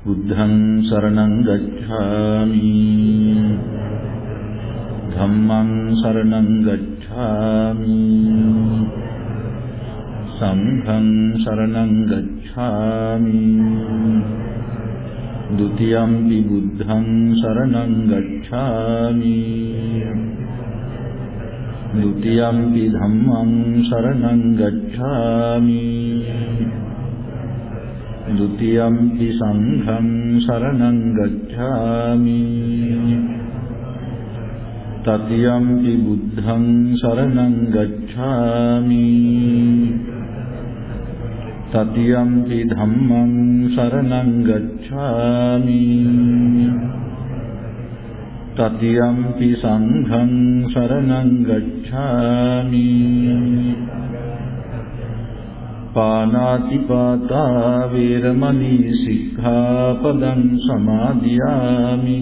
බුද්ධං සරණං ගච්ඡාමි ධම්මං සරණං ගච්ඡාමි සංඝං සරණං ගච්ඡාමි ဒ ුතියම්පි බුද්ධං සරණං ගච්ඡාමි ဒ ුතියම්පි ධම්මං සරණං ගච්ඡාමි ဒ ුතියම්පි සංඝං සරණං ගච්ඡාමි တတိယံ පි බුද්ධං සරණං ගච්ඡාමි တတိယံ පි ධම්මං සරණං ගච්ඡාමි တတိယံ පි සංඝං සරණං ගච්ඡාමි ပါဏာတိပါတာဝေရမဏီសិក្ខាပဒံ සමාදියාමි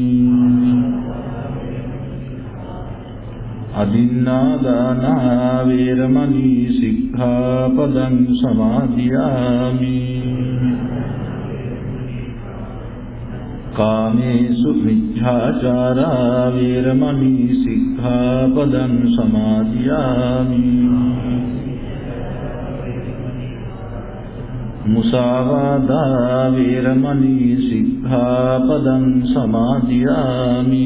อดินนาดานาเวรมณีสิกขาปดังสมาธิยามิกาเมสุมิจฉาจาราเวรมณีสิกขาปดังสมาธิยามิมุสาวาทาเวรมณีสิกขาปดังสมาธิยามิ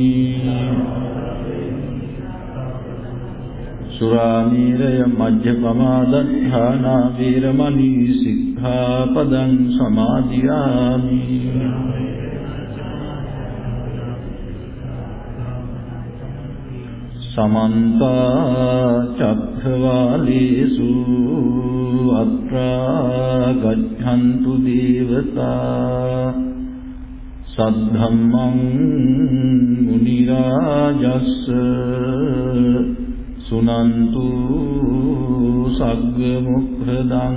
สุรามีรยมัจจปมาดัฏฐานาเวรมณีสิกขาปดังสมาธิยามิสมันตาจักขวาลีสุอัตรากัจฉันตุเดวตาสัทธัมมังมุนิราจัสสะසුනන්තු සග්ග මොක්ඛදං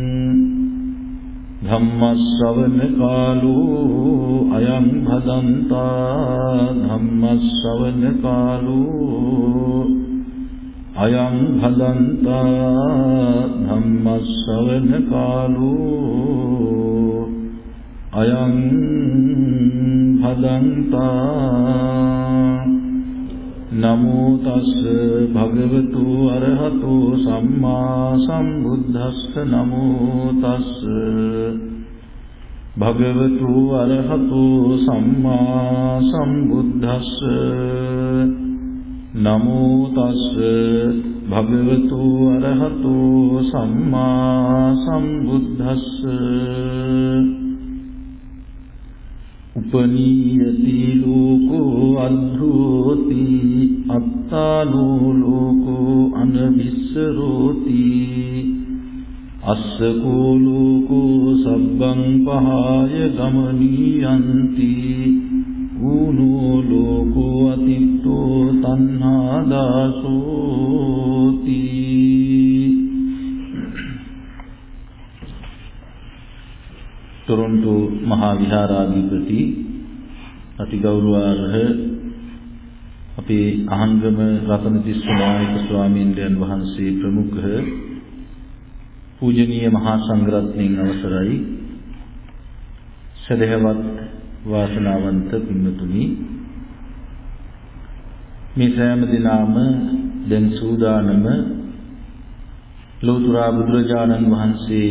ධම්මස්සවන කාලෝ අයං භදන්තා ධම්මස්සවන කාලෝ අයං භදන්තා ධම්මස්සවන කාලෝ අයං භදන්තා නමෝ තස්ස භගවතු අරහතෝ සම්මා සම්බුද්දස්ස නමෝ තස්ස භගවතු අරහතෝ සම්මා සම්බුද්දස්ස නමෝ තස්ස භගවතු අරහතෝ සම්මා සම්බුද්දස්ස උපනීයති ලෝකෝ අද්ධෝති අත්තානෝ ලෝකෝ අනවිස්සරෝති අස්සකෝ ලෝකෝ සබ්බං පහාය ගමනීයන්ති ඌනෝ ලෝකෝ අතිත්තෝ තණ්හා දාසෝති टोरंटो महाविहाराधिपति अतिगौरवार्ह අපේ අහංගම රතනතිස්ස නායක ස්වාමීන් වහන්සේ ප්‍රමුඛ පූජනීය මහා සංඝරත්නයන් අවසරයි සදහවත් වාසනාවන්ත පින්වතුනි මේ සෑම දිනම දැන් සූදානම ලෝතර බුදුරජාණන් වහන්සේ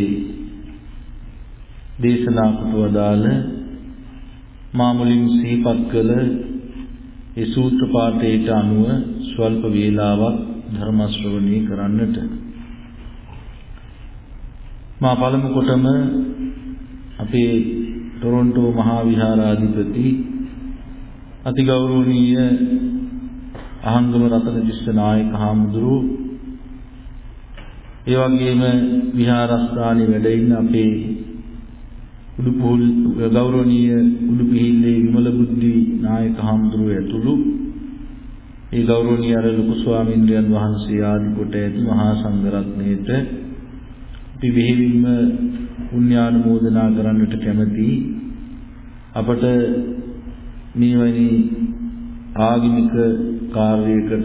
දේශනා කොට වදාළ මා මුලින් සිහිපත් කළ ඒ සූත්‍ර පාඨයට අනුව ස්වල්ප වේලාවක් ධර්ම ශ්‍රවණය කරන්නට මා පළමු කොටම අපේ ටොරොන්ටෝ මහා විහාරාධිපති අතිගෞරවනීය අහංගම රතනතිස්ස නායක හාමුදුරුවෝ ඒ වගේම විහාරස්ථානයේ වැඩ ඉන්න අපේ උඩුපොල් ගෞරවනීය උඩුපිහිල්ලේ විමල බුද්ධි නායක හාමුදුරුවෝ ඇතුළු ඒ ගෞරවනීය අර ලොකු ස්වාමීන් වහන්සේ ආදි කොට ඇති මහා සංඝරත්නයේට අපි බෙහෙවින්ම පුණ්‍යානුමෝදනා කරන්නට කැමැති අපට මේ වැනි ආගමික කාර්යයකට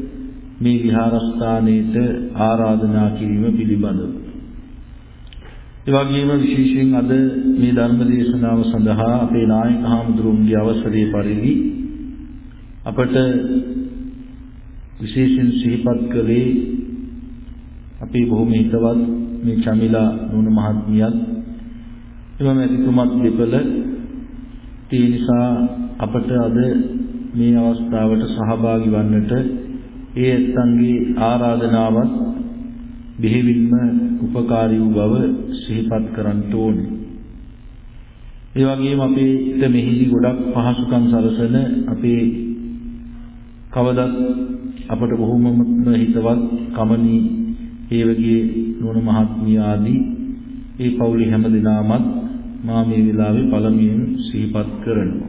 මේ විහාරස්ථානයේට ආරාධනා කිරීම පිළිබඳව ඒ වගේම විශේෂයෙන් අද මේ ධර්ම දේශනාව සඳහා අපේ නායක හාමුදුරුවන්ගේ අවසරයේ පරිදි අපට විශේෂයෙන් සිහිපත් කළේ අපේ බොහොම හිතවත් මේ චමිලා නුන මහත්මියත් එවම එතුමත් දෙපළ ඒ නිසා අපට අද මේ අවස්ථාවට සහභාගී වන්නට ඒ ඇත්තන්ගේ ආරාධනාවත් බෙහෙවින්ම උපකාරී වූ බව සිහිපත් කරන්න ඕනේ. ඒ වගේම අපේ මෙහිදී ගොඩක් පහසුකම් සලසන අපේ කවදත් අපට බොහොම හිතවත් කමනී හේවගේ නුන මහත්මිය ආදී ඒ පවුලේ හැම දෙනාමත් මා මේ වෙලාවේ පළමුවෙන් සිහිපත් කරනවා.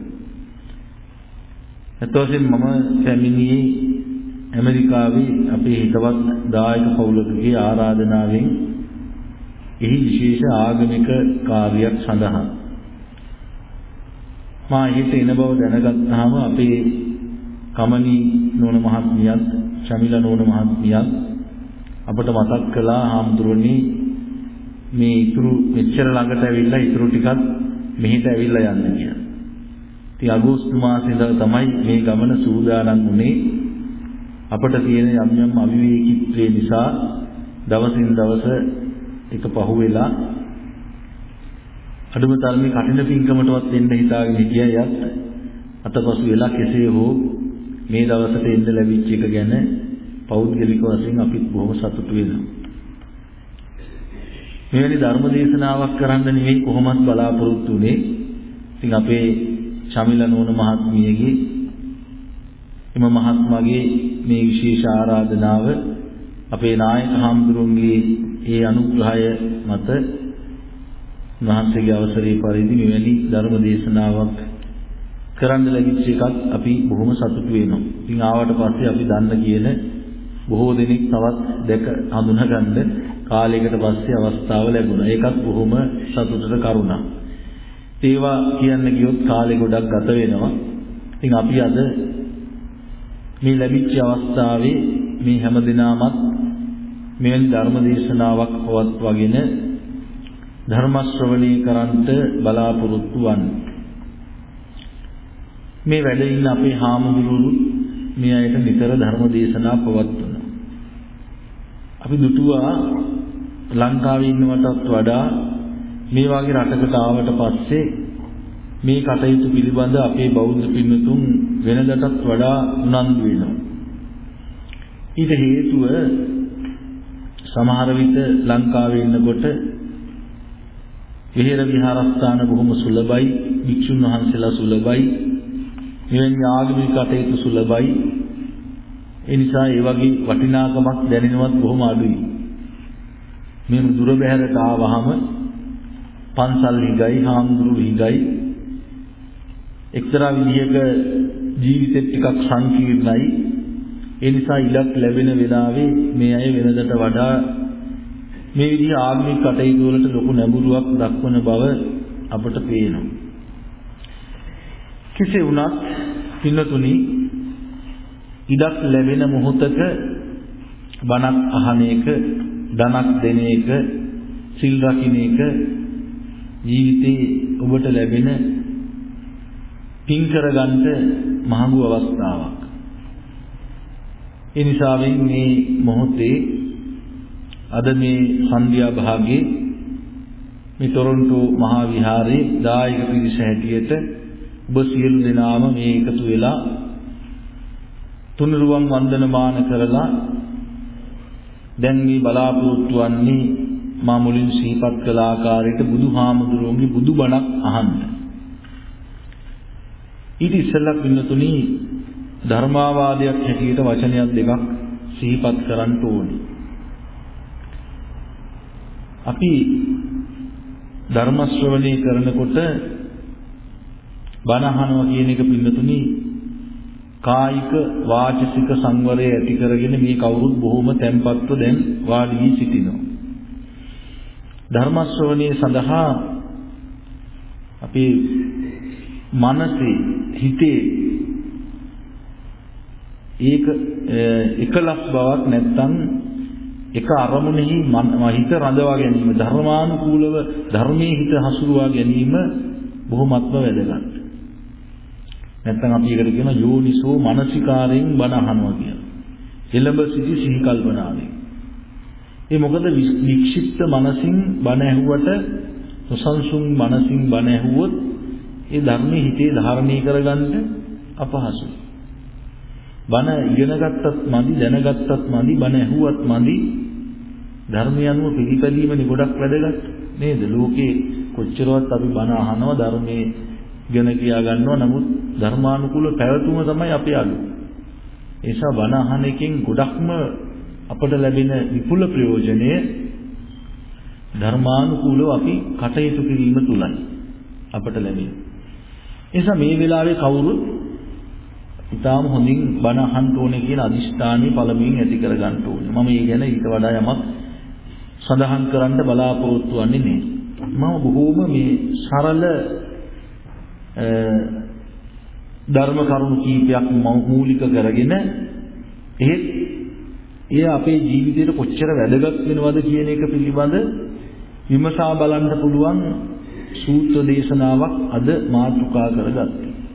එතකොට මම පැමිණියේ ඇමරිකාවේ අපේ හිතවත් දායක පවුලකගේ ආරාධනාවෙන් එහි විශේෂ ආගමික කාර්යයක් සඳහා මා හිත එන බව දැනගත්තාම අපේ කමනී නෝන මහත්මියත් චමිලා නෝන මහත්මියත් අපට මතක් කළා හාමුදුරනේ මේ ඉතුරු මෙච්චර ළඟට ඇවිල්ලා ඉතුරු ටිකත් මෙහෙට ඇවිල්ලා යන්න කියලා. ඉතින් අගෝස්තු මාසයේ ඉඳලා තමයි මේ ගමන සූදානම් වුණේ. අපට තියෙන යම් යම් අවිවේකීත්වය නිසා දවසින් දවස එක පහුවෙලා අඩුම තරමේ කටින පින්කමටවත් එන්න හිතාගෙන හිටියා. යත් අතපසු වෙලා කෙසේ හෝ මේ දවසට එන්න ලැබිච්ච එක ගැන පෞද්ගලික වශයෙන් අපිත් බොහොම සතුටු වෙනවා. මෙවැනි ධර්ම දේශනාවක් කරන්න නෙවෙයි කොහොමත් බලාපොරොත්තු වෙන්නේ. ඉතින් අපේ චමිලා නෝන මහත්මියගේ එම මහත්මයාගේ මේ විශේෂ ආරාධනාව අපේ නායක හාමුදුරුවන්ගේ ඒ අනුග්‍රහය මත මහන්සියගේ අවසරයේ පරිදි මෙවැනි ධර්ම දේශනාවක් කරන්න ලැබිච්ච එකත් අපි බොහොම සතුටු වෙනවා. ඉතින් ආවට පස්සේ අපි දන්න කියන බොහෝ දෙනෙක් තවත් දැක හඳුනාගන්න කාලයකට පස්සේ අවස්ථාව ලැබුණා. ඒකත් බොහොම සතුටට කරුණා. ඒවා කියන්න ගියොත් කාලේ ගොඩක් ගත වෙනවා. ඉතින් අපි අද මේ ලැබිච්ච අවස්ථාවේ මේ හැම දිනමත් මෙවැනි ධර්ම දේශනාවක් පවත්වාගෙන ධර්ම ශ්‍රවණය කරන්ට බලාපොරොත්තු වන්නේ. මේ වැඩ ඉන්න අපේ හාමුදුරුවෝ මේ අයට නිතර ධර්ම දේශනා පවත්වනවා. අපි දුටුවා ලංකාවේ ඉන්නවටත් වඩා මේ වගේ රටකට ආවට පස්සේ මේ කටයුතු පිළිබඳ අපේ බෞද්ධ පින්වතුන් වෙනදටත් වඩා උනන්දු වෙනවා. ඊට හේතුව සමහර විට ලංකාවේ ඉන්නකොට විහෙර විහාරස්ථාන බොහොම සුලභයි, භික්ෂුන් වහන්සේලා සුලභයි, මෙවැනි ආගමික කටයුතු සුලභයි. ඒ නිසා ඒ වගේ වටිනාකමක් දැනෙනවත් බොහොම අඩුයි. මේ දුර බැහැරට ආවහම පන්සල් හිගයි, හාමුදුරු හිගයි, එක්තරා විදිහක ජීවිතෙත් ටිකක් සංකීර්ණයි. ඒ නිසා ඉලක්ක ලැබෙන වෙලාවේ මේ අය වෙනදට වඩා මේ විදිහ ආගමික කටයුතු වලට ලොකු නැඹුරුවක් දක්වන බව අපට පේනවා. කෙසේ වුණත් පින්නතුනි, ඉඩක් ලැබෙන මොහොතක බණක් අහන එක, ධනක් දෙන එක, සිල් රකින්න එක ජීවිතේ ඔබට ලැබෙන පින් කරගන්න මහඟු අවස්ථාවක්. ඒ නිසා මේ මොහොතේ අද මේ සන්ධ්‍යා භාගයේ මේ ටොරොන්ටෝ මහා විහාරයේ දායක පිරිස හැටියට ඔබ සියලු දෙනාම මේ එකතු වෙලා තුනුරුවන් වන්දනමාන කරලා දැන් මේ බලාපොරොත්තු වන්නේ මා මුලින් සිහිපත් කළ ආකාරයට බුදුහාමුදුරුවන්ගේ බුදුබණක් අහන්න. ඊට ඉස්සෙල්ලා පින්නතුනි ධර්මාවාදයක් හැටියට වචනයක් දෙකක් සිහිපත් කරන්න ඕනේ. අපි ධර්ම ශ්‍රවණය කරනකොට බණ අහනවා කියන එක පින්නතුනි කායික වාචසික සංවරය ඇති කරගෙන මේ කවුරුත් බොහොම තැම්පත්ව දැන් වාඩි වී සිටිනවා. ධර්ම ශ්‍රවණය සඳහා අපේ මනසේ හිතේ ඒක එකලස් බවක් නැත්තම් එක අරමුණෙහි හිත රඳවා ගැනීම, ධර්මානුකූලව ධර්මයේ හිත හසුරුවා ගැනීම බොහොමත්ම වැදගත්. නැත්නම් අපි ඒකට කියන යෝනිසෝ මනසිකාරයෙන් බණ අහනවා කියලා. එළඹ සිටි සිහි කල්පනාවෙන්. ඒ මොකද වික්ෂිප්ත මනසින් බණ ඇහුවට, සසංසුන් මනසින් බණ ඇහුවොත් ඒ ධර්මයේ හිතේ ධාරණය කරගන්න අපහසුයි. බණ ඉගෙන ගත්තත් මදි, දැනගත්තත් මදි, බණ ඇහුවත් මදි. ධර්මය අනුව පිළිපැදීමනේ ගොඩක් වැදගත් නේද? ලෝකේ කොච්චරවත් අපි බණ අහනවා, ධර්මයේ ඉගෙන කියා ගන්නවා, නමුත් ධර්මානුකූල පැවතුම තමයි අපේ අඩු. ඒ නිසා බණ අහන එකෙන් ගොඩක්ම අපට ලැබෙන විපුල ප්‍රයෝජනය ධර්මානුකූලව අපි කටයුතු කිරීම තුලයි අපට ලැබෙන්නේ. ඒ නිසා මේ වෙලාවේ කවුරුත් ඉතාම හොඳින් බණ අහන්න ඕනේ කියන අදිෂ්ඨානය පළමුවෙන් ඇති කර ගන්න ඕනේ. මම මේ ගැන ඊට වඩා යමක් සඳහන් කරන්න බලාපොරොත්තු වෙන්නේ නැහැ. මම බොහෝම මේ සරල ධර්ම කරුණු කීපයක් මූලික කරගෙන ඒ අපේ ජීවිතයට කොච්චර වැදගත් වෙනවද කියන එක පිළිබඳ විමසා බලන්න පුළුවන් සූත්‍ර දේශනාවක් අද මාතෘකා කරගත්තා.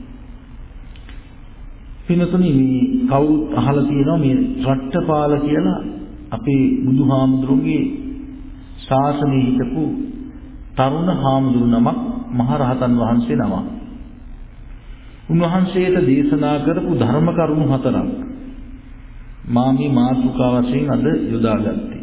පින්තුනි, මේ කවුරුත් අහලා තියෙනවා මේ රට්ටපාල කියලා අපේ බුදුහාමුදුරුන්ගේ ශාසනයේ හිටපු තරුණ හාමුදුරු නමක්, මහරහතන් වහන්සේ නමක්. උන්වහන්සේට දේශනා කරපු ධර්ම කරුණු 4ක් මා මේ මාතෘකා වශයෙන් අද යොදාගත්තේ.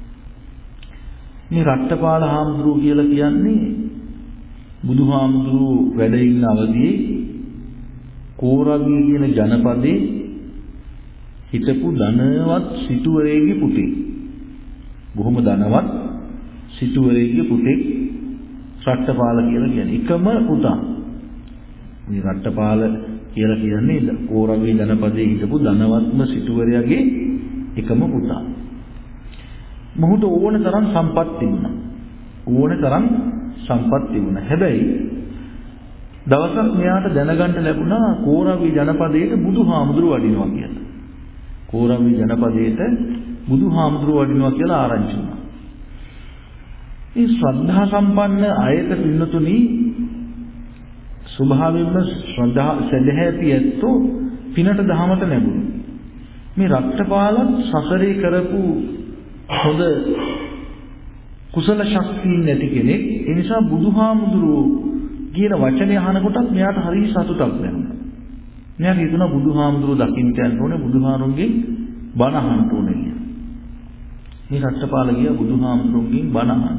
මේ රට්ටපාල හාමුදුරුවෝ කියලා කියන්නේ බුදුහාමුදුරුවෝ වැඩ ඉන්න අවදියේ කෝරවිය කියන ජනපදයේ හිටපු ධනවත් සිටුවරයෙකුගේ පුතේ. බොහොම ධනවත් සිටුවරයෙකුගේ පුතේ රට්ටපාල කියලා කියන්නේ. එකම පුතා. මේ රට්ටපාල කියලා කියන්නේ කෝරවිය ජනපදයේ හිටපු ධනවත්ම සිටුවරයාගේ එකම පුතා. මොහුට ඕන තරම් සම්පත් තිබුණා. හැබැයි දවසක් මෙයාට දැනගන්න ලැබුණා කෝරවිය ජනපදයට බුදුහාමුදුරුව වඩිනවා කියලා. කෝරවිය ජනපදයට බුදුහාමුදුරුව වඩිනවා කියලා ආරංචි වුණා. මේ ශ්‍රද්ධා සම්පන්න අයට පින්නතුනි ස්වභාවයෙන්ම ශ්‍රද්ධා සදහැති ඇත්තෝ පිනට දහමට ලැබුණා. මේ රට්ටපාලත් සසරේ කරපු හොඳ කුසල ශක්තියින් නැති කෙනෙක්. ඒ නිසා බුදුහාමුදුරුවෝ කියන වචනේ අහනකොටත් මෙයාට හරි සතුටක් දැනුණා. මෙයාට හිතුණා බුදුහාමුදුරුවෝ දකින්න යන්න ඕනේ, බුදුහාමුදුරුවන්ගෙන් බණ අහන්න ඕනේ කියලා. මේ රට්ටපාල ගියා බුදුහාමුදුරුවන්ගෙන් බණ අහන්න.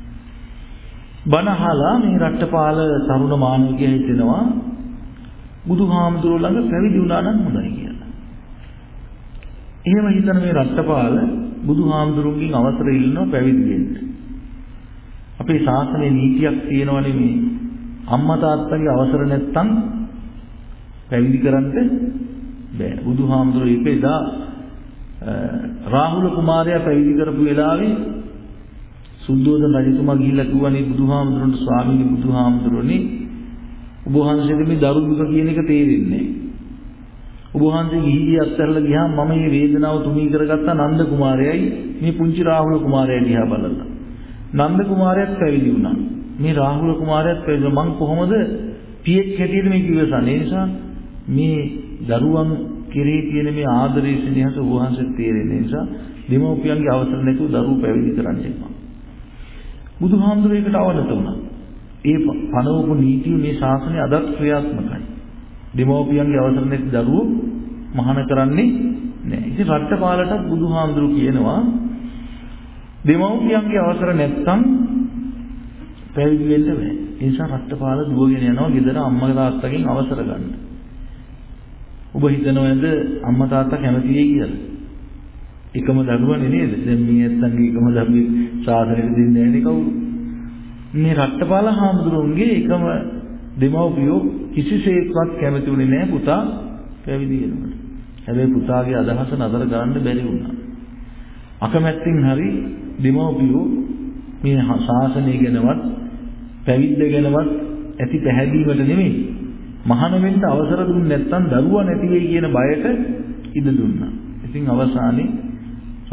බණ අහලා මේ රට්ටපාල තරුණ මානවකයා හිතෙනවා බුදුහාමුදුරුවෝ ළඟ පැවිදි වුණා නම් හොඳයි කියලා. එහෙම හිතන මේ රට්ටපාල බුදුහාමුදුරුවන්ගෙන් අවසර ඉල්ලනවා පැවිදි වෙන්න. අපේ ශාසනයේ නීතියක් තියෙනවනේ මේ අම්මා තාත්තගේ අවසර නැත්තම් පැවිදි කරන්න බෑ. බුදුහාමුදුරුවෝ ඉපෙදා රාහුල කුමාරයා පැවිදි කරපු වෙලාවේ සුද්ධෝදන රජතුමා ගිහිල්ලා කිව්වනේ බුදුහාමුදුරන්ට ස්වාමීනි බුදුහාමුදුරනේ ඔබ වහන්සේට මේ දරුදුක කියන එක තේරෙන්නේ නැහැ. ඔබ වහන්සේ ගිහිදී අත්හැරලා ගියාම මම මේ වේදනාව තුනී කරගත්තා නන්ද කුමාරයයි මේ පුංචි රාහුල කුමාරයයි දිහා බලලා. නන්ද කුමාරයාත් පැවිදි වුණා. මේ රාහුල කුමාරයාත් පැවිදි වුණා. මං කොහොමද පියෙක් හැටියට මේක ඉවසන්නේ? ඒ නිසා මේ දරුවන් කෙරේ තියෙන මේ ආදරයේ සෙනෙහස ඔබ වහන්සේට තේරෙන නිසා දෙමව්පියන්ගේ අවසර නැතුව දරුවෝ පැවිදි කරන්න එපා. බුදුහාමුදුරේකට අවනත වුණා. ඒ පනවපු නීතිය මේ ශාසනය අදත් ක්‍රියාත්මකයි. දෙමව්පියන්ගේ අවසර නැති දරුවෝ මහාන කරන්නේ නැහැ. ඉතින් රට්ටපාලටත් බුදුහාමුදුරු කියනවා දෙමව්පියන්ගේ අවසර නැත්තම් පැවිදි වෙන්න බෑ. ඒ නිසා රට්ටපාල දුවගෙන යනවා ගෙදර අම්මා තාත්තගෙන් අවසර ගන්න. ඔබ හිතනවද අම්මා තාත්තා කැමති වෙයි කියලා? එකම දරුවනේ නේද? දැන් මේ ඇත්තන්ගේ එකම දරුවෙක් සාසනෙට දෙන්නේ නැහැ නේ කවුරු. මේ රට්ටපාල හාමුදුරුවන්ගේ එකම දෙමව්පියෝ කිසිසේත්වත් කැමති වුණේ නැහැ පුතා පැවිදි වෙනවට. හැබැයි පුතාගේ අදහස නතර කරන්න බැරි වුණා. අකමැත්තෙන් හරි දෙමව්පියෝ මේ ශාසනය ගැනවත් පැවිද්ද ගැනවත් ඇති පැහැදීමට නෙමෙයි මහාන වෙන්න අවසර දුන්නේ නැත්නම් දරුවා නැති වෙයි කියන බයට ඉඩ දුන්නා. ඉතින් අවසානයේ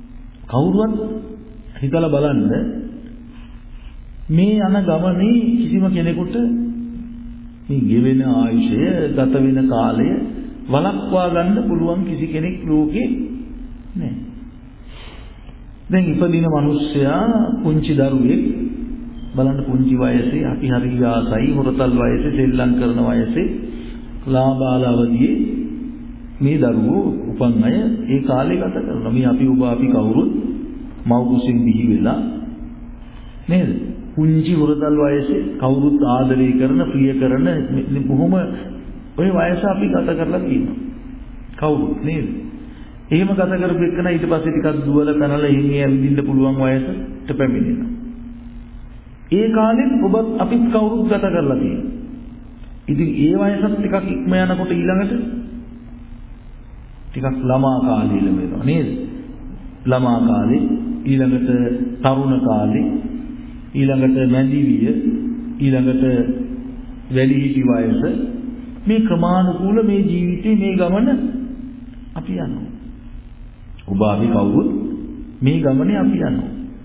කවුරුවත් හිතලා බලන්න මේ යන ගමනේ කිසිම කෙනෙකුට මේ ගෙවෙන ආයුෂය ගත වෙන කාලය වළක්වා ගන්න පුළුවන් කිසි කෙනෙක් ලෝකේ නැහැ. දැන් ඉපදින මිනිස්සයා පුංචි දරුවෙක් බලන්න පුංචි වයසේ අපි හරි ආසයි හොරතල් වයසේ සෙල්ලම් කරන වයසේ ලාබාලවදී මේ දරුවෝ උපන් අය ඒ කාලේ ගත කරනවා. මේ අපි ඔබ අපි කවුරුත් මව් කුසින් බිහි වෙලා නේද? පුංචි හොරතල් වයසේ කවුරුත් ආදරය කරන ප්‍රිය කරන බොහොම ඔය වයස අපි ගත කරලා තියෙනවා. කවුරුත් නේද? එහෙම ගත කරපු එකන ඊට පස්සේ ටිකක් දුවල පැනලා එහෙම ඇවිදින්න පුළුවන් වයසට පැමිණෙනවා. ඒ කාලෙත් ඔබත් අපිත් කවුරුත් ගත කරලා තියෙනවා. ඉතින් ඒ වයසත් ටිකක් ඉක්ම යනකොට ඊළඟට ටිකක් ළමා කාලේ ඉලවෙනවා නේද? ළමා කාලේ ඊළඟට තරුණ කාලේ ඊළඟට මැදිවිය ඊළඟට වැඩිහිටි වයස මේ ක්‍රමානුකූල මේ ජීවිතේ මේ ගමන අපි යනවා. ඔබ අපි කවුරුත් මේ ගමනේ අපි යනවා.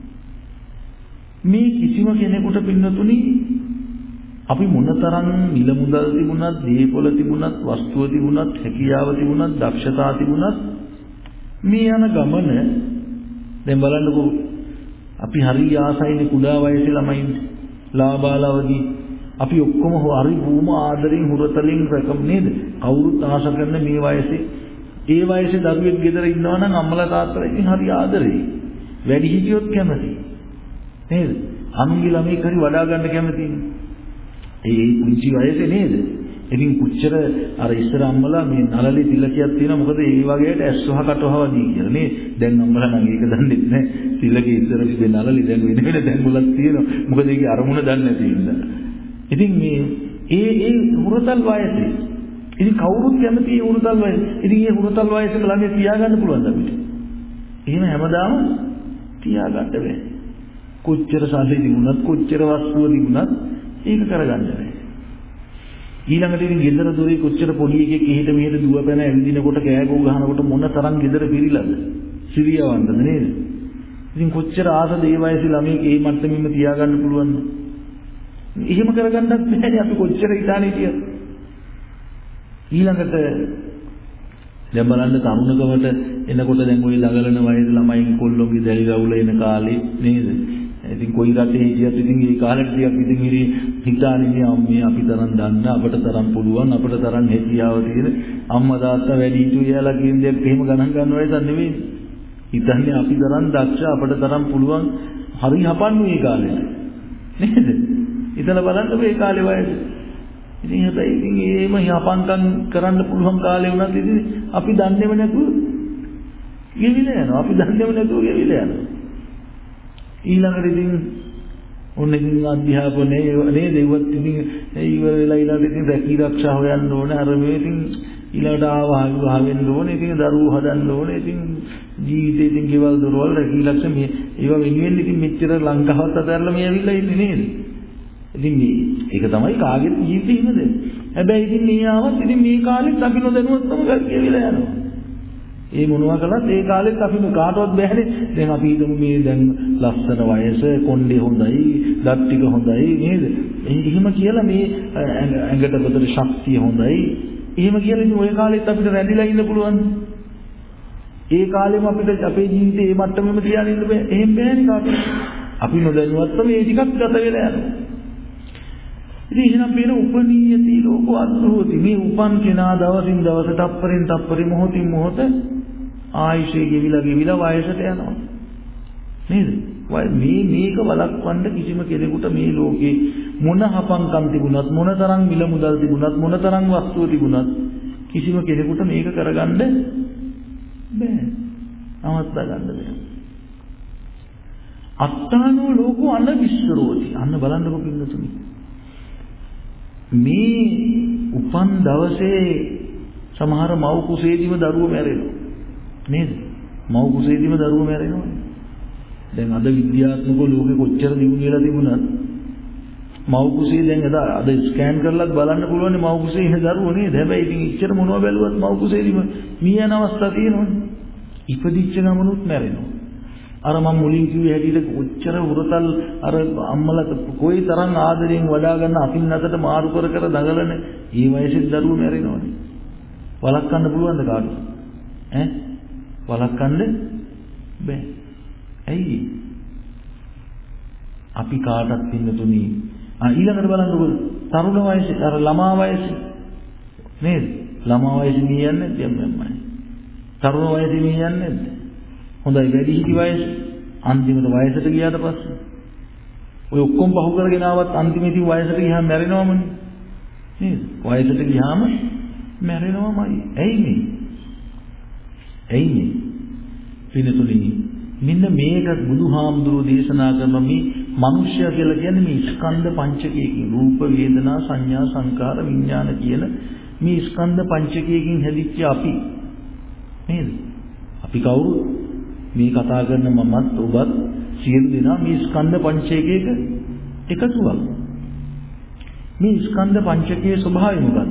මේ කිසිම කෙනෙකුට පින්නතුනි අපි මොනතරම් මිල මුදල් තිබුණත්, දේපොළ තිබුණත්, වස්තුව තිබුණත්, හැකියාව තිබුණත්, දක්ෂතා තිබුණත් මේ යන ගමන දැන් බලන්නකෝ අපි හරි ආසයිනේ කුඩා වයසේ ළමයින් ලාබාලවදී අපි ඔක්කොම හරි බොහොම ආදරෙන් හුරතලින් රැකම් නේද? කවුරුත් ආස කරන මේ වයසේ ඒ වයසේ දරුවෙක් ගෙදර ඉන්නවා නම් අම්මලා තාත්තලා ඉතින් හරි ආදරෙයි. වැඩි හිටියොත් කැමති. නේද? අම්මගේ ළමයි කරි වඩා ගන්න කැමතිනේ. ඒ පුංචි වයසේ නේද? ඉතින් කුච්චර අර ඉස්සර අම්මලා මේ නළලේ තිලකියක් තියෙනවා මොකද ඒ වගේට ඇස් වහ කට වහවදී කියලා නේ. දැන් අම්මලා නම් ඒක දන්නේ නැහැ. තිලකේ ඉස්සර තිබෙන නළලේ දැන් වෙන දැන් මුලක් තියෙනවා. මොකද ඒකේ අරමුණ දන්නේ නැති නිසා. ඉතින් මේ ඒ හුරතල් වයසේ ඉතින් කවුරුත් කැමති ඒ හුරතල් වයසේ. ඉතින් මේ හුරතල් වයසක ළමයි තියාගන්න පුළුවන්ද අපිට? එහෙම හැමදාම තියාගන්න බෑ. කොච්චර සල්ලි තිබුණත් කොච්චර වස්තුව තිබුණත් ඒක කරගන්න බෑ. ඊළඟට ඉතින් ගෙදර දොරේ කොච්චර පොඩි එකෙක් එහෙට මෙහෙට දුවපැන ඇවිදිනකොට කෑගෝ ගහනකොට මොන තරම් ගෙදර පිරිලාද? සිරියවන්තද නේද? ඉතින් කොච්චර ආසද ඒ වයසේ ළමයෙක් ඒ මට්ටමින්ම තියාගන්න පුළුවන්ද? එහෙම කරගන්නත් බෑනේ අපි කොච්චර ඉතාලේ හිටියද? ඊළඟට දැන් බලන්න තරුණකමට එනකොට දැන් ওই ළඟලන වයසේ ළමයින් කොල්ලොන්ගේ දැලි රවුල එන කාලේ නේද? ඉතින් කොයි රටේ හිටියත් ඉතින් ඒ කාලෙට ටිකක් ඉතින් හිතානේ අම්මේ අපි තරම් දන්න අපට තරම් පුළුවන් අපට තරම් හැකියාව තියෙන අම්මා තාත්තා වැඩි හිටියෝ යාලා කියන දේක් එහෙම ගණන් ගන්න වයසක් නෙවෙයි. හිතන්නේ අපි තරම් දක්ෂ අපට තරම් පුළුවන් හරි හපන්නු ඒ කාලෙට. නේද? ඉතල බලන්න මේ කාලේ වයස. ඉතින් හැබැයි ඉතින් එහෙම යපන්කම් කරන්න පුළුවන් කාලේ වුණත් ඉතින් අපි දන්නේම නැතුව ගෙවිලා යනවා. අපි දන්නේම නැතුව ගෙවිලා යනවා. ඊළඟට ඉතින් ඔන්න ඉතින් අධ්‍යාපනයේ නේද ඒවත් ඉතින් ඉවර වෙලා ඊළඟට ඉතින් රැකී ආරක්ෂා හොයන්න ඕනේ. අර මේ ඉතින් ඊළඟට ආවා වෙන්න ඕනේ. ඉතින් දරුවෝ හදන්න ඕනේ. ඉතින් ජීවිතේ ඉතින් ගෙවල් දොරවල් රැකී ආරක්ෂා මේ ඒවා වෙනුවෙන් ඉතින් මෙච්චර ලංකාවත් අතහැරලා මේ ඇවිල්ලා ඉන්නේ නේද? ඉතින් මේ ඒක තමයි කාගෙත් ජීවිතේ ඉන්නද? හැබැයි ඉතින් මේ ආවත් ඉතින් මේ කාලෙත් අපි නොදැනුවත්වම ගෙවිලා යනවා. ඒ මොනවා කළත් ඒ කාලෙත් අපි කාටවත් බෑනේ. දැන් අපි හිතමු මේ දැන් ලස්සන වයස, කොණ්ඩේ හොඳයි, දත් ටික හොඳයි නේද? එහෙම කියලා මේ ඇඟට බතර ශක්තිය හොඳයි. එහෙම කියලා ඉතින් ওই කාලෙත් අපිට රැඳිලා ඉන්න පුළුවන්. ඒ කාලෙම අපිට අපේ ජීවිතේ මේ මට්ටමෙම තියාගෙන ඉන්න බෑ. එහෙම බෑනේ කාටවත්. අපි නොදැනුවත්වම මේ ටිකක් ගත වෙලා යනවා. ඉතින් එහෙනම් පේන උපනීයති ලෝකෝ අද්භූති මේ උපන් කෙනා දවසින් දවස තප්පරෙන් තප්පරේ මොහොතින් මොහොත ආයුෂය ගෙවිලා වයසට යනවා නේද? මේක වළක්වන්න කිසිම කෙනෙකුට මේ ලෝකේ මොන හපංකම් තිබුණත් මොන තරම් මිල මුදල් තිබුණත් මොන තරම් වස්තුව තිබුණත් කිසිම කෙනෙකුට මේක කරගන්න බෑ. නවත්ත ගන්න බෑ. අත්තානෝ ලෝකෝ අනවිස්සරෝති. අන්න බලන්නකො පින්නතුනි. මේ උපන් දවසේ සමහර මව් කුසේදීම දරුවෝ මැරෙනවා නේද? මව් කුසේදීම දරුවෝ මැරෙනවා. දැන් අද විද්‍යාත්මක ලෝකෙ කොච්චර දියුණු වෙලා තිබුණත් මව් කුසේ දැන් අද ස්කෑන් කරලත් බලන්න පුළුවන් මව් කුසේ ඉන්න දරුවෝ නේද? හැබැයි ඉතින් ඉච්චර මොනවා බැලුවත් මව් කුසේදීම මිය යන අවස්ථා තියෙනවනේ. ඉපදිච්ච ගමනුත් මැරෙනවා. අර මම මුලින් කිව්වේ හැටියට ඔච්චර උරතල් අර අම්මලා කොයි තරම් ආදරෙන් වඩා ගන්න අතින් අතට මාරු කර කර දඟලන ඒ වයසේ දරුවෝ මැරෙනවනේ. වළක්වන්න පුළුවන්ද කාටද? වළක්වන්න බෑ. ඇයි? අපි කාටත් පින්නතුනි ඊළඟට බලන්නකො තරුණ වයසේ අර ළමා වයසේ නේද? ළමා වයසේ නියන්නේ නැද්ද? තරුණ වයසේ නියන්නේ නැද්ද? හොඳයි වැඩිහිටි වයස අන්තිමට වයසට ගියාට පස්සේ ඔය ඔක්කොම පහු කරගෙන ආවත් අන්තිමේදී වයසට ගියාම මැරෙනවමනේ නේද? වයසට ගියාම මැරෙනවමයි. ඇයි මේ? පින්නතුනි මෙන්න මේක බුදුහාමුදුරුවෝ දේශනා කරන මේ මනුෂ්‍ය කියලා කියන්නේ මේ ස්කන්ධ පංචකයකින් රූප වේදනා සංඥා සංකාර විඥාන කියන මේ ස්කන්ධ පංචකයකින් හැදිච්ච අපි නේද? අපි කවුරු මේ කතා කරන මමත් ඔබත් සියලු දෙනා මේ ස්කන්ධ පංචකයක එකතුවක්. මේ ස්කන්ධ පංචකයේ ස්වභාවය මොකක්ද?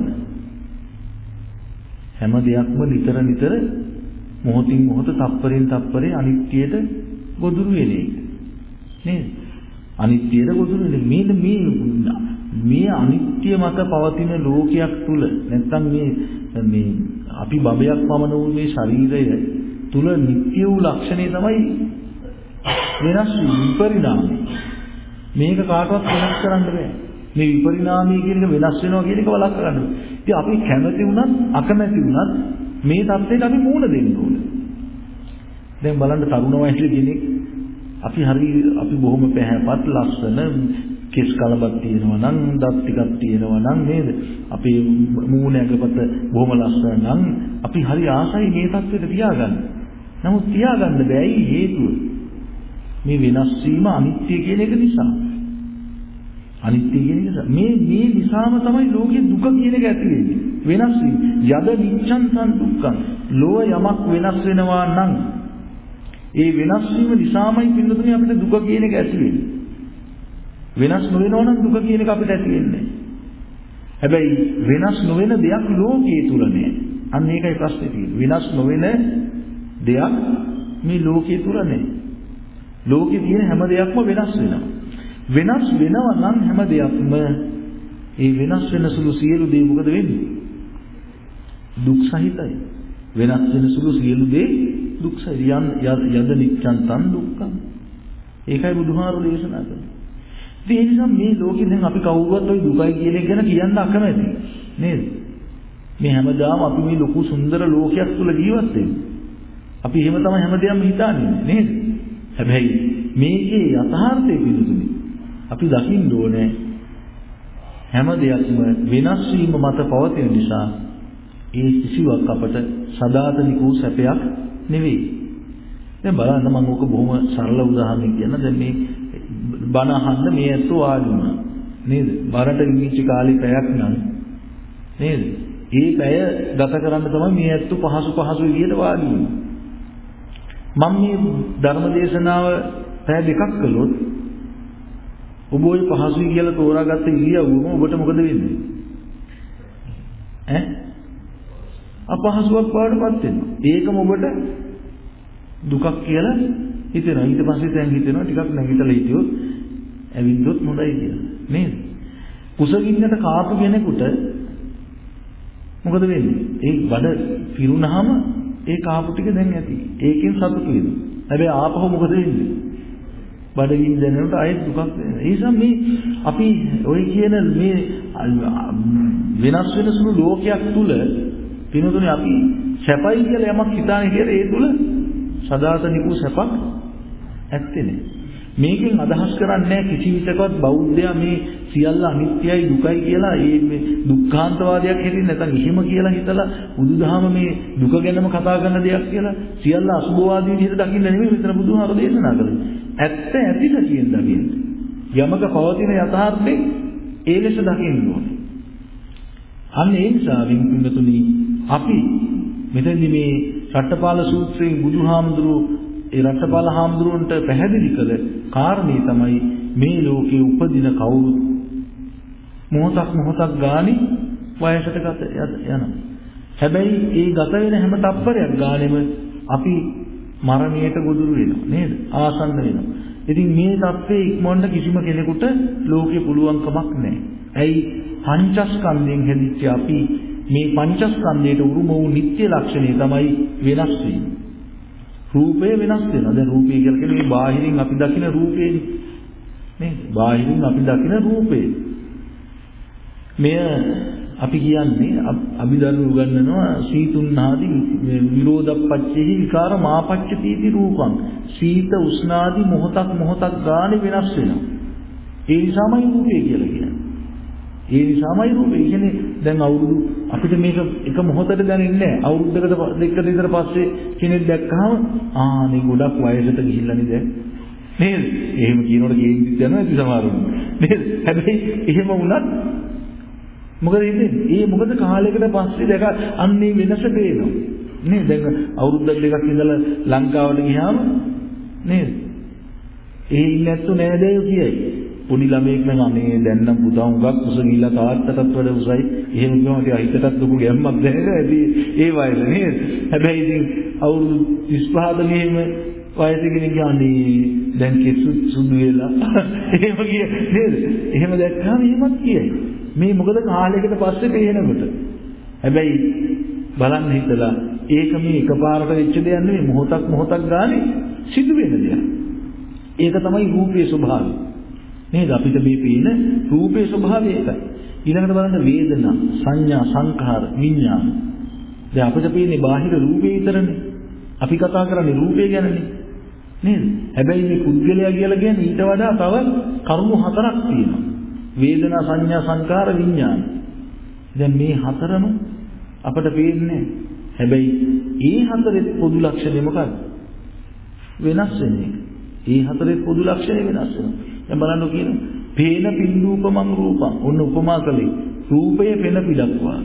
හැම දෙයක්ම නිතර මොහොතින් මොහොත තප්පරෙන් තප්පරේ අනිත්‍යයට ගොදුරු වෙන එක. නේද? අනිත්‍යයට ගොදුරු වෙන මේ අනිත්‍ය මත පවතින ලෝකයක් තුල නැත්තම් මේ අපි බබයක් පමණ වූ මේ ශරීරය තුල නිත්‍ය වූ ලක්ෂණය තමයි වෙනස් විපරිණාමය. මේක කාටවත් වෙනස් කරන්න බෑ. මේ විපරිණාමය කියන එක වෙනස් වෙනවා කියන එක වළක්ව ගන්න බෑ. ඉතින් අපි කැමති වුණත් අකමැති වුණත් මේ தත්ත්වයට අපි මුහුණ දෙන්න ඕනේ. දැන් බලන්න තරුණ වයසේ කෙනෙක් අපි බොහොම පැහැපත් ලස්සන කෙස් කලබක් තියෙනවා නම් දත් ටිකක් තියෙනවා නම් නේද? අපේ මූණ ඇඟපත බොහොම ලස්සන නම් අපි හරි ආසයි මේ தත්ත්වෙට තියාගන්න. නමුත් තියාගන්න බැයි හේතුව මේ වෙනස් වීම අනිත්‍ය කියන එක නිසා. මේ නිසාම තමයි ලෝකේ දුක කියන එක ඇති වෙන්නේ. වෙනස් වීම. යද නිච්ඡන් සන් දුක්ඛං. ලෝක යමක් වෙනස් වෙනවා නම් ඒ වෙනස් වීම නිසාමයි පින්නතුනේ අපිට දුක කියන එක ඇති වෙන්නේ. වෙනස් නොවෙනවා නම් දුක කියන එක අපිට ඇති වෙන්නේ. හැබැයි වෙනස් නොවන දෙයක් ලෝකයේ තුල නෑ. අන්න ඒකයි ප්‍රශ්නේ තියෙන්නේ. වෙනස් නොවන දෙයක් මේ ලෝකයේ තුල නෑ. ලෝකේ තියෙන හැම දෙයක්ම වෙනස් වෙනවා. වෙනස් වෙනවා නම් හැම දෙයක්ම ඒ වෙනස් වෙන සුළු සියලු දේ මොකද වෙන්නේ? දුක් සහිතයි. වෙනස් වෙන සුළු සියලු දේ දුක් සහිතයි. යද නිච්ඡන් තන් දුක්ඛං. ඒකයි බුදුහාරු දේශනා කරන්නේ. ඒ නිසා මේ ලෝකෙ දැන් අපි කවුරුවත් ওই දුකයි කියන එක ගැන කියන්න අකමැති නේද? මේ හැමදාම අපි මේ ලොකු සුන්දර ලෝකයක් තුල ජීවත් වෙන්නේ. අපි එහෙම තමයි හැමදේම හිතන්නේ නේද? හැබැයි මේකේ යථාර්ථය පිළිතුරුයි. අපි දකින්න ඕනේ හැම දෙයක්ම වෙනස් වීම මත පවතින නිසා ඒ කිසිවක් අපට සදාතනික වූ සැපයක් නෙවෙයි. දැන් බලන්න මම ඕක බොහොම සරල උදාහරණයක් කියන්න. දැන් මේ බණ අහන්න මේ ඇත්තෝ ආදි වුණා නේද? බරට ඉමිච්ච කාලේ පැයක් නම් නේද? ඒ පැය ගත කරන්න තමයි මේ ඇත්තෝ පහසු විදියට වාඩි වෙන්නේ. මම මේ ධර්ම දේශනාව පැය දෙකක් කළොත් ඔබ ওই පහසුයි කියලා තෝරාගත්ත ඉරියව්වම ඔබට මොකද වෙන්නේ? අපහසුයක් වඩපත් වෙනවා. ඒකම ඔබට දුකක් කියලා හිතෙනවා. ඊට පස්සේ දැන් හිතෙනවා ටිකක් නැගිටලා හිටියොත් ඇවිද්දොත් හොඳයි කියලා. නේද? කුසගින්නට කාපු කෙනෙකුට මොකද වෙන්නේ? ඒ බඩ පිරුණාම ඒ කාපු ටික දැන් ඇති. ඒකෙන් සතුටු වෙනවා. හැබැයි ආපහු මොකද වෙන්නේ? බඩගින්න දැනෙනකොට ආයෙත් දුකක් වෙනවා. ඒ නිසා මේ අපි ඔය කියන මේ වෙනස් වෙන සුළු ලෝකයක් තුල පිනතුනේ අපි සැපයි කියලා යමක් හිතානේ කියලා ඒ තුල සදාතනික වූ සැපක් ඇත්තේ නැහැ. මේකෙන් අදහස් කරන්නේ කිසි විටකවත් බෞද්ධයා මේ සියල්ල අනිත්‍යයි දුකයි කියලා මේ දුක්ඛාන්තවාදයක් හැටින් නැත්නම් එහෙම කියලා හිතලා බුදුදහම මේ දුක ගැනම කතා කරන දෙයක් කියලා සියල්ල අසුභවාදී විදිහට දකින්න නෙමෙයි මෙතන බුදුහාර දේශනා කළේ. ඇත්ත ඇති සැටියෙන් දකින්න. යමක පවතින යථාර්ථේ ඒ ලෙස දකින්න ඕනේ. අන්න ඒ නිසා වින්තුනි අපි මෙතනදී මේ රට්ටපාල සූත්‍රයේ බුදුහාමුදුරුවෝ ඒ රට්ටපාල හාමුදුරුවන්ට පැහැදිලි කළ කාරණේ තමයි මේ ලෝකේ උපදින කවුරුත් මොහොතක් ගානේ වයසට ගත යනවා. හැබැයි ඒ ගත වෙන හැම තප්පරයක් ගානෙම අපි මරණයට ගොදුරු වෙනවා නේද? ආසන්න වෙනවා. ඉතින් මේ தත්ත්වයේ ඉක්මවන්න කිසිම කෙනෙකුට ලෝකේ පුළුවන් කමක් නැහැ. ඇයි? පංචස්කන්ධයෙන් හැදිච්ච අපි මේ පංචස්කන්ධයට උරුම වූ නිත්‍ය ලක්ෂණය තමයි වෙනස් වීම. රූපය වෙනස් වෙනවා. දැන් රූපය කියලා කියන්නේ මේ බාහිරින් අපි දකින රූපේනේ. නේද? බාහිරින් අපි දකින රූපේ. මෙය අපි කියන්නේ අභිධර්ම උගන්වනවා සීතුන්නාදී විරෝධප්පච්චේහි විකාර මාපච්චති රූපං. සීත උෂ්ණාදී මොහොතක් ගානේ වෙනස් වෙනවා. ඒ නිසාමයි රූපය කියලා කියන්නේ. ඒ නිසාමයි රූපය කියන්නේ දැන් අවුරුදු අපිට මේක එක මොහොතකට දැනෙන්නේ නැහැ. අවුරුද්දකට දෙකකට විතර පස්සේ කෙනෙක් දැක්කහම මේ ගොඩක් වයසට ගිහිල්ලානේ දැන්. නේද? එහෙම කියනකොට කේන්ද්‍රිත යනවා ඉතින් සමහරවල්. නේද? හැබැයි එහෙම වුණත් මොකද ඉතින් මොකද කාලයකට පස්සේ දැක අන්නේ වෙනස පේනවා. නේද? දැන් අවුරුද්දක් දෙකක් ඉඳලා ලංකාවට ගියාම නේද? නැත්තු නෑදෑයෝ කියයි. පොඩි ළමයෙක් නම් අනේ දැන් නම් පුතා හුඟක් උස ගිහිල්ලා තාත්තටත් වඩා උසයි. එහෙම කියනවා ටික හිතටත් ලොකු ගැම්මක් දැනෙනවා. ඉතින් ඒ වයස නේද? හැබැයි ඉතින් අවුරුදු 35 මෙහෙම වයසේ කෙනෙක් කියන්නේ දැන් කෙසු සුදු වෙලා එහෙම කිය නේද? එහෙම දැක්කම එහෙමත් කියයි. මේ මොකද කාලයකට පස්සේ පේනකොට. හැබැයි බලන්න හිතලා ඒක මේ එකපාරට වෙච්ච දෙයක් නෙවෙයි මොහොතක් ගානේ සිදු වෙන දෙයක්. ඒක තමයි රූපයේ ස්වභාවය. නේද? අපිට මේ පේන රූපයේ ස්වභාවය ඒකයි. ඊළඟට බලන්න වේදනා, සංඥා, සංඛාර, විඥාන. දැන් අපිට පේන්නේ බාහිර රූපේ විතරනේ. අපි කතා කරන්නේ රූපය ගැනනේ. නේද? හැබැයි මේ පුද්ගලයා කියලා කියන්නේ ඊට වඩා තව කරුණු හතරක් තියෙනවා. වේදනා, සංඥා, සංඛාර, විඥාන. දැන් මේ හතරම අපට පේන්නේ. හැබැයි ඒ හතරේ පොදු ලක්ෂණය මොකක්ද? වෙනස් වෙන්නේ. ඒ හතරේ පොදු ලක්ෂණය වෙනස් වෙනවා. දැන් බලන්න කියනවා. පේන පින්දූපමං රූපං. ඔන්න උපමා කළේ. රූපය පෙන පිටක් වගේ.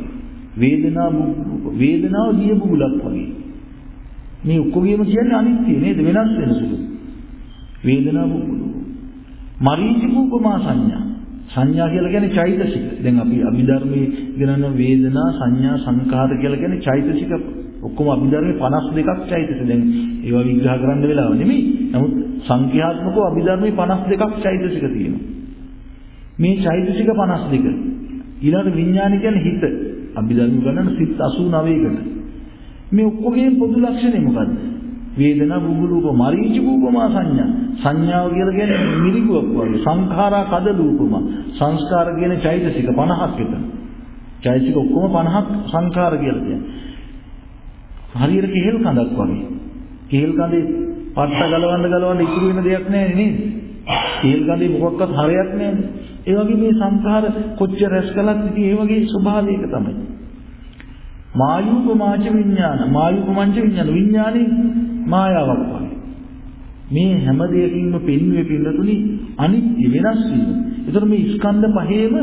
වේදනාව දිය බුලක් වගේ. මේ ඔක්කොගෙම කියන්නේ අනිත්‍ය නේද? වෙනස් වෙන සුළු. වේදනාව බුලු. මරීචික උපමා සංඥා. සංඥා කියලා කියන්නේ චෛතසික. දැන් අපි අභිධර්මයේ ඉගෙනන වේදනා, සංඥා, සංඛාර කියලා කියන්නේ චෛතසික. ඔක්කොම අභිධර්මයේ 52ක් චෛතසික. දැන් ඒවා විග්‍රහ කරන්න වෙලාව නෙමෙයි. නමුත් සංඛ්‍යාත්මකව අභිධර්මයේ 52ක් චෛතසික තියෙනවා. මේ චෛතසික 52. ඊළඟ විඥාන කියන්නේ හිත. අභිධර්ම ගණන සිත් 89කට. මේ ඔක්කොගේම පොදු ලක්ෂණය මොකද්ද? වේදනා බුබුලූප මරීචික උපමා සංඥා. සංඥාව කියලා කියන්නේ මිරිගුවක් වගේ. සංඛාරා කද රූපම. සංස්කාර කියන චෛතසික 50ක් විතර. චෛතසික ඔක්කොම 50ක් සංඛාර කියලා කියන්නේ. හරියට කෙහෙල් කඳක් වගේ. කෙහෙල් කඳේ පට්ට ගලවන්න ඉතුරු වෙන දෙයක් නැහැ නේද? කෙහෙල් කඳේ මොකක්වත් හරයක් නැහැ. ඒ වගේ මේ සංඛාර කොච්චර රැස් කළත් ඉතින් ඒ වගේ ස්වභාවයක තමයි. මායූපමාච විඥාන. මායූපමංච විඥාන. විඥානේ මායාවක් වගේ. මේ හැම දෙයකින්ම පෙන්වෙ පින්නතුනි අනිත්‍ය වෙනස් වීම. ඒතර මේ ස්කන්ධ පහේම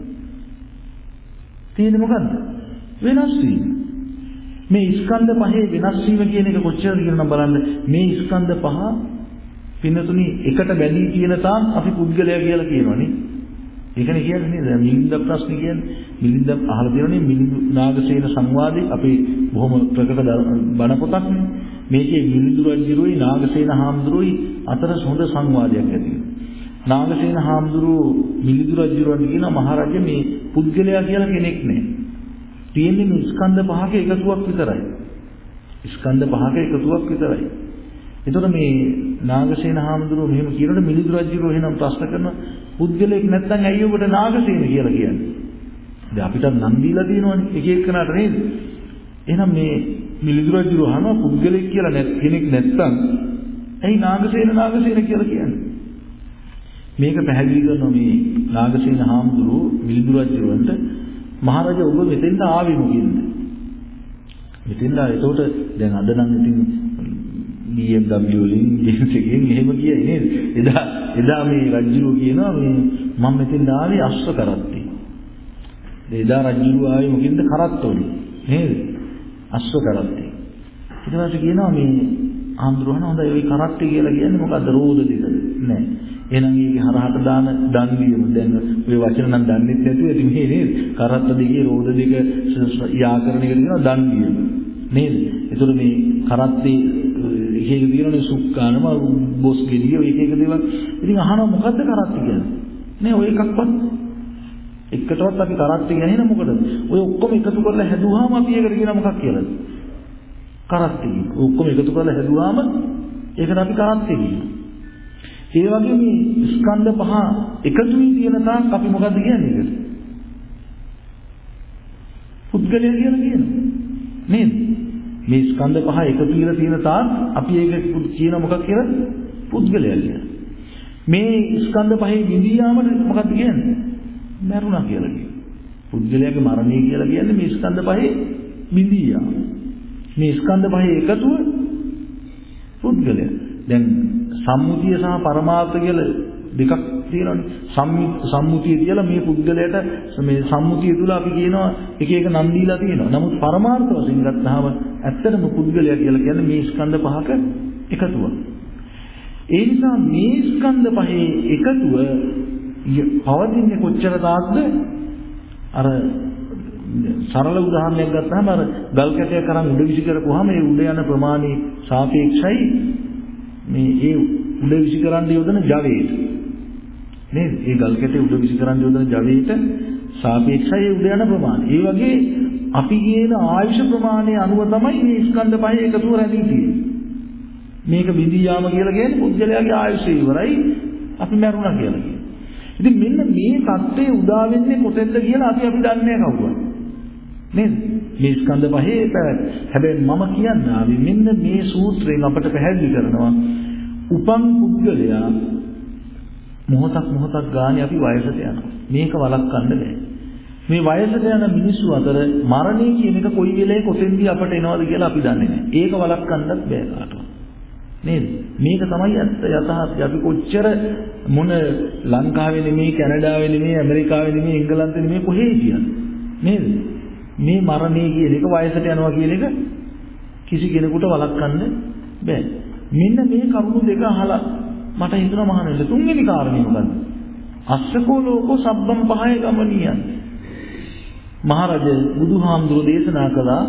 තියෙන්නේ මොකද්ද? වෙනස් වීම. මේ ස්කන්ධ පහේ වෙනස් වීම කියන එක කොච්චරද කියනවා බලන්න. මේ ස්කන්ධ පහ පින්නතුනි එකට බැඳී තියෙන තාක් අපි පුද්ගලයා කියලා කියනවනේ. ඒකනේ කියන්නේ නේද? මිලින්ද ප්‍රශ්න කියන්නේ මිලින්ද අහලා තියෙනනේ මිලිඳු නාගසේන සංවාදේ අපේ බොහොම ප්‍රකට බණ පොතක්නේ. මේකේ මිලිඳු රජුරුයි නාගසේන හාමුදුරුවෝයි අතර හොඳ සංවාදයක් ඇති වෙනවා. නාගසේන හාමුදුරුවෝ මිලිඳු රජුරුවන්ට කියනවා මහරජා මේ පුද්ගලයා කියලා කෙනෙක් නැහැ. තියෙන්නේ මේ ස්කන්ධ පහක එකතුවක් විතරයි. ස්කන්ධ පහක එකතුවක් විතරයි. එතකොට මේ නාගසේන හාමුදුරුවෝ මෙහෙම කියනකොට මිලිඳු රජුරුවෝ එහෙනම් ප්‍රශ්න කරනවා පුද්ගලෙක් නැත්නම් ඇයි ඔබට නාගසේන කියලා කියන්නේ? දැන් අපිට නම් දීලා තියෙනවනේ එක එකනට නේද? එහෙනම් මේ මිලිඳු රජුරුවෝ අහනවා පුද්ගලෙක් කියලා කෙනෙක් නැත්නම් ඇයි නාගසේන කියලා කියන්නේ? මේක පැහැදිලි කරනවා මේ නාගසේන හාමුදුරුවෝ මිලිඳු රජුරවන්ට මහරජා ඔබ මෙතෙන්ට ආවේ මොකින්ද? මෙතෙන්ට එතකොට දැන් අද නම් ඉතින් BMW වලින් ජීවිතයෙන් එහෙම කියයි නේද? එදා මේ රජුරෝ කියනවා මේ මම මෙතෙන්ට ආවේ අශ්ව කරත්තේ. එදා රජුරෝ ආවේ මොකින්ද? කරත්තෝනේ නේද? අශ්ව කරත්තේ. ඊට පස්සේ කියනවා මේ ආන්දරහන හොඳයි ওই කරත්තේ කියලා කියන්නේ මොකද්ද? රෝද දෙකද? නෑ. එහෙනම් ඒකේ හරහට දාන දන් දීම දැන් ඔය වචන නම් දන්නෙත් නැතුව ඉතින් මේ නේද කරත්ත දෙකේ රෝද දෙක යාකරණ එකට කියනවා දන් දීම නේද? ඒතර මේ කරත්තේ එක එක දිනවනේ සුක්කානම බොස් ගෙඩිය ඔය එක එක දේවල්. ඉතින් අහනවා මොකද්ද කරත්ති කියන්නේ? නෑ ඔය එකක්වත් එකටවත් අපි කරත්ති කියන්නේ නෑ මොකද? ඔය ඔක්කොම එකතු කරලා හැදුවාම අපි ඒකට කියන මොකක් කියලාද? කරත්ති කියන. ඔක්කොම එකතු කරලා හැදුවාම ඒකට අපි කරත්ති කියනවා. ඒ වගේ මේ ස්කන්ධ පහ එකතු වී තියෙන තාක් අපි මොකද්ද කියන්නේ ඒකට? පුද්ගලයා කියලා කියනවා. නේද? මේ ස්කන්ධ පහ එකතු වෙලා තියෙන තාක් අපි ඒක කියන මොකක් කියලා? පුද්ගලයා කියලා. මේ ස්කන්ධ පහේ විඳියාමද මොකක්ද කියන්නේ? මරුණා කියලා කියනවා. පුද්ගලයාගේ මරණය කියලා කියන්නේ මේ ස්කන්ධ පහේ විඳියාම. මේ ස්කන්ධ පහේ එකතුව පුද්ගලයා. දැන් සම්මුතිය සහ පරමාර්ථ කියලා දෙකක් තියෙනවානේ. සම්මුතිය කියලා මේ පුද්ගලයාට මේ සම්මුතිය තුල අපි කියනවා එක එක නම් දීලා තියෙනවා. නමුත් පරමාර්ථ වශයෙන් ගත්තාම ඇත්තටම පුද්ගලයා කියලා කියන්නේ මේ ස්කන්ධ පහක එකතුවක්. ඒ නිසා මේ ස්කන්ධ පහේ එකතුව පවතින්නේ කොච්චර තාක්ද? අර සරල උදාහරණයක් ගත්තාම අර ගල් කැටයක් අරන් උඩ විසි කරපුවාම ඒ උඩ යන ප්‍රමාණය සාපේක්ෂයි මේ ඒ උඩ විසි කරන්න යොදන ජවයට. නේද? ඒ ගල් කැටේ උඩ විසි කරන්න යොදන ජවයට සාපේක්ෂයි ඒ උඩ යන ප්‍රමාණය. ඒ වගේ අපි කියන ආයුෂ ප්‍රමාණය අනුව තමයි මේ ස්කන්ධ පහේ එකතුව රැඳී තියෙන්නේ. මේක විඳියාම කියලා කියන්නේ පුද්ගලයාගේ ආයුෂය ඉවරයි අපි මරුණා කියලා කියනවා. ඉතින් මෙන්න මේ தත්ත්වය උදා වෙන්නේ කොතෙන්ද කියලා අපි දන්නේ නැහැ කවුරුත්. නේද? මේ ස්කන්ධ පහේ පැවැත්. හැබැයි මම කියන්නේ මෙන්න මේ සූත්‍රයෙන් අපට පැහැදිලි කරනවා උපන් පුද්ගලයා මොහොතක් ගානේ අපි වයසට යනවා. මේක වළක්වන්න බෑ. මේ වයසට යන මිනිස්සු අතර මරණය කියන එක කොයි වෙලේ කොතෙන්දී අපට එනවද කියලා අපි දන්නේ නැහැ. ඒක වළක්වන්නත් බෑ කාටවත්. නේද? මේක තමයි ඇත්ත යථාර්ථය. අපි කොච්චර මොන ලංකාවේ නෙමෙයි, කැනඩාවේ නෙමෙයි, ඇමරිකාවේ නෙමෙයි, එංගලන්තේ නෙමෙයි කොහේ කියන්නේ. නේද? මේ මරණය කියන එක වයසට යනවා කියන එක කිසි කෙනෙකුට වළක්වන්න බෑ. මෙන්න මේ කරුණු දෙක අහලා මට හිතුණා මහණෙනි තුන්වෙනි කාරණේ මොකද්ද? අස්සකෝ ලෝකෝ සබ්බම් පහය ගමනියන්. මහරජ බුදුහාමුදුරෝ දේශනා කළා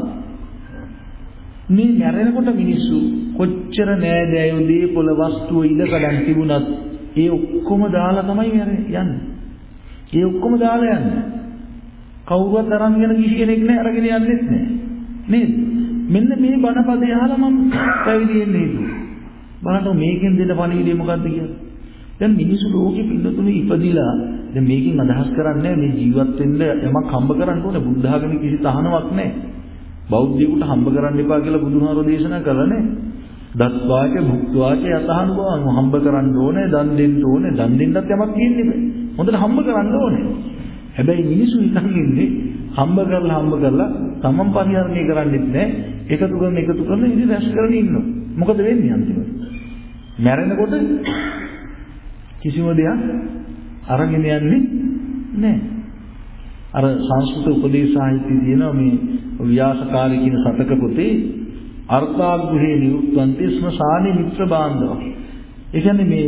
මේ මැරෙනකොට මිනිස්සු කොච්චර නෑදෑයෝ දීපොළ වස්තුව ඉඩකඩම් තිබුණත් ඒ ඔක්කොම දාලා තමයි යන්නේ. ඒ ඔක්කොම දාලා යන්නේ. කවුරුවත් අරන් යන කිසි කෙනෙක් නෑ අරගෙන යන්නෙත් නෑ. නේද? මෙන්න මේ බණපදේ අහලා මම පැවිදි වෙන්නේ හිතුවා. බලන්න මේකෙන් දෙන පණිවිඩය මොකද්ද කියලා. දැන් මිනිස්සු ලෝකෙ පින්නතුනේ ඉපදිලා දැන් මේකෙන් අදහස් කරන්නේ මේ ජීවත් වෙන්න යමක් හම්බ කරන්න ඕනේ. බුද්ධ ආගමේ කිසි තහනමක් නෑ. බෞද්ධයෙකුට හම්බ කරන්න එපා කියලා බුදුහාරෝ දේශනා කළානේ. දත්වාච භුක්වාච යතහනුභවං හම්බ කරන්න ඕනේ, දන් දෙන්න ඕනේ. දන් දෙන්නත් යමක් තියෙන්නේ බෑ. හොඳට හම්බ කරන්න ඕනේ. හැබැයි මිනිස්සු හිතන් ඉන්නේ හම්බ කරලා තමන් පරිහරණය කරන්නෙත් නෑ. එකතු කරන ඉතින් රැස් කරගෙන ඉන්නවා. මොකද වෙන්නේ අන්තිමට? මැරෙනකොට කිසිම දෙයක් අරගෙන යන්නේ නෑ. අර සංස්කෘත උපදේශ සාහිත්‍යයේ තියෙනවා මේ ව්‍යාසකාරී කියන සතක පොතේ අර්ථාග්‍රහේ නිරුක්තන්ති ස්මසානේ මිත්‍ර බාන්ධව. ඒ කියන්නේ මේ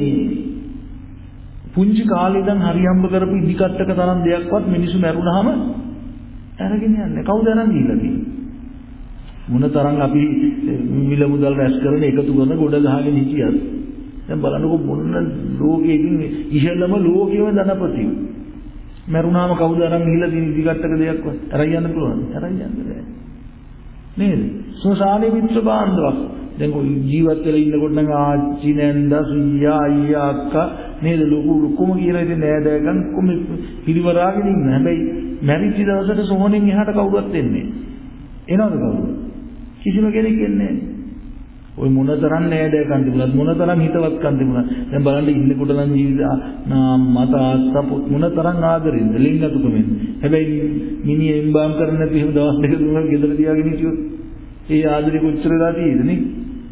පුංචි කාලේ ඉඳන් හරියම්බ කරපු ඉදිකට්ටක තරම් දෙයක්වත් මිනිස්සු මැරුණාම අරගෙන යන්නේ. කවුද අරන් දීලා තියෙන්නේ? මොන තරම් අපි මිල මුදල් රැස් කරන එකතු කරන ගොඩ ගහගෙන හිටියත් දැන් බලන්නකො මොන ලෝකයකින් ඉහළම ලෝකයේම ධනපති මරුණාම කවුද අරන් ගිහිල්ලා තියෙන ඉදිකට්ටක දෙයක්වත් අරන් යන්න පුළුවන් අරන් යන්න බෑ නේද සෝසානේ මිත්‍ර බාන්ධව දැන් ජීවත් වෙලා ඉන්නකොට නම් ආච්චි නැන්දා සීයා අයියා අක්කා නේද ලොකුම කියලා ඉතින් නෑදෑකම් කොම පිළිවරාගෙන ඉන්න හැබැයි මැරිච්ච දවසට සෝහනෙන් එහාට කවුරුවත් එන්නේ එනවද කවුරු කිසිම කෙනෙක් එන්නේ නැහැ. ඔය මොනතරම් නෑදෑකම් තිබුණත් මොනතරම් හිතවත්කම් තිබුණත් දැන් බලන්න ඉන්නකොට නම් ජීවිත මත ආත්ත මොනතරම් ආදරෙන්ද ලිංගතුකමෙන්. හැබැයි මිනිහ එම්බාම් කරන්නේ නැති එහෙම දවස් දෙක තුනක් ගෙදර තියාගෙන හිටියොත් ඒ ආදරේ කොච්චර වෙලා තියෙද නේ?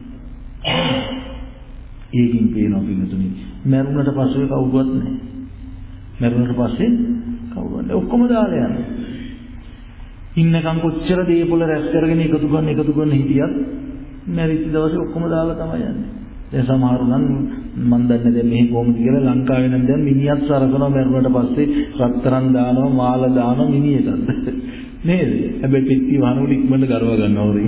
ඒකින් පේනවා පින්නතුනි. මරුණට පස්සේ කවුරුවත් නැහැ. මරුණට පස්සේ කවුරුවත් නැහැ. ඔක්කොම දාලා යනවා. ඉන්නකම් කොච්චර දේපොළ රැස් කරගෙන එකතු කරන හිටියත් මැරිච්ච දවසේ ඔක්කොම දාලා තමයි යන්නේ. දැන් සමහරු නම් මන් දන්නේ දැන් මෙහි කොහොමද කියලා ලංකාවේ නම් දැන් මිනිහත් සරසනවා මැරුණට පස්සේ රත්තරන් දානවා මාල දානවා මිනිහටත්. නේද? හැබැයි පෙට්ටිය වහනකොට ඉක්මනට ගරව ගන්නවා උරින්.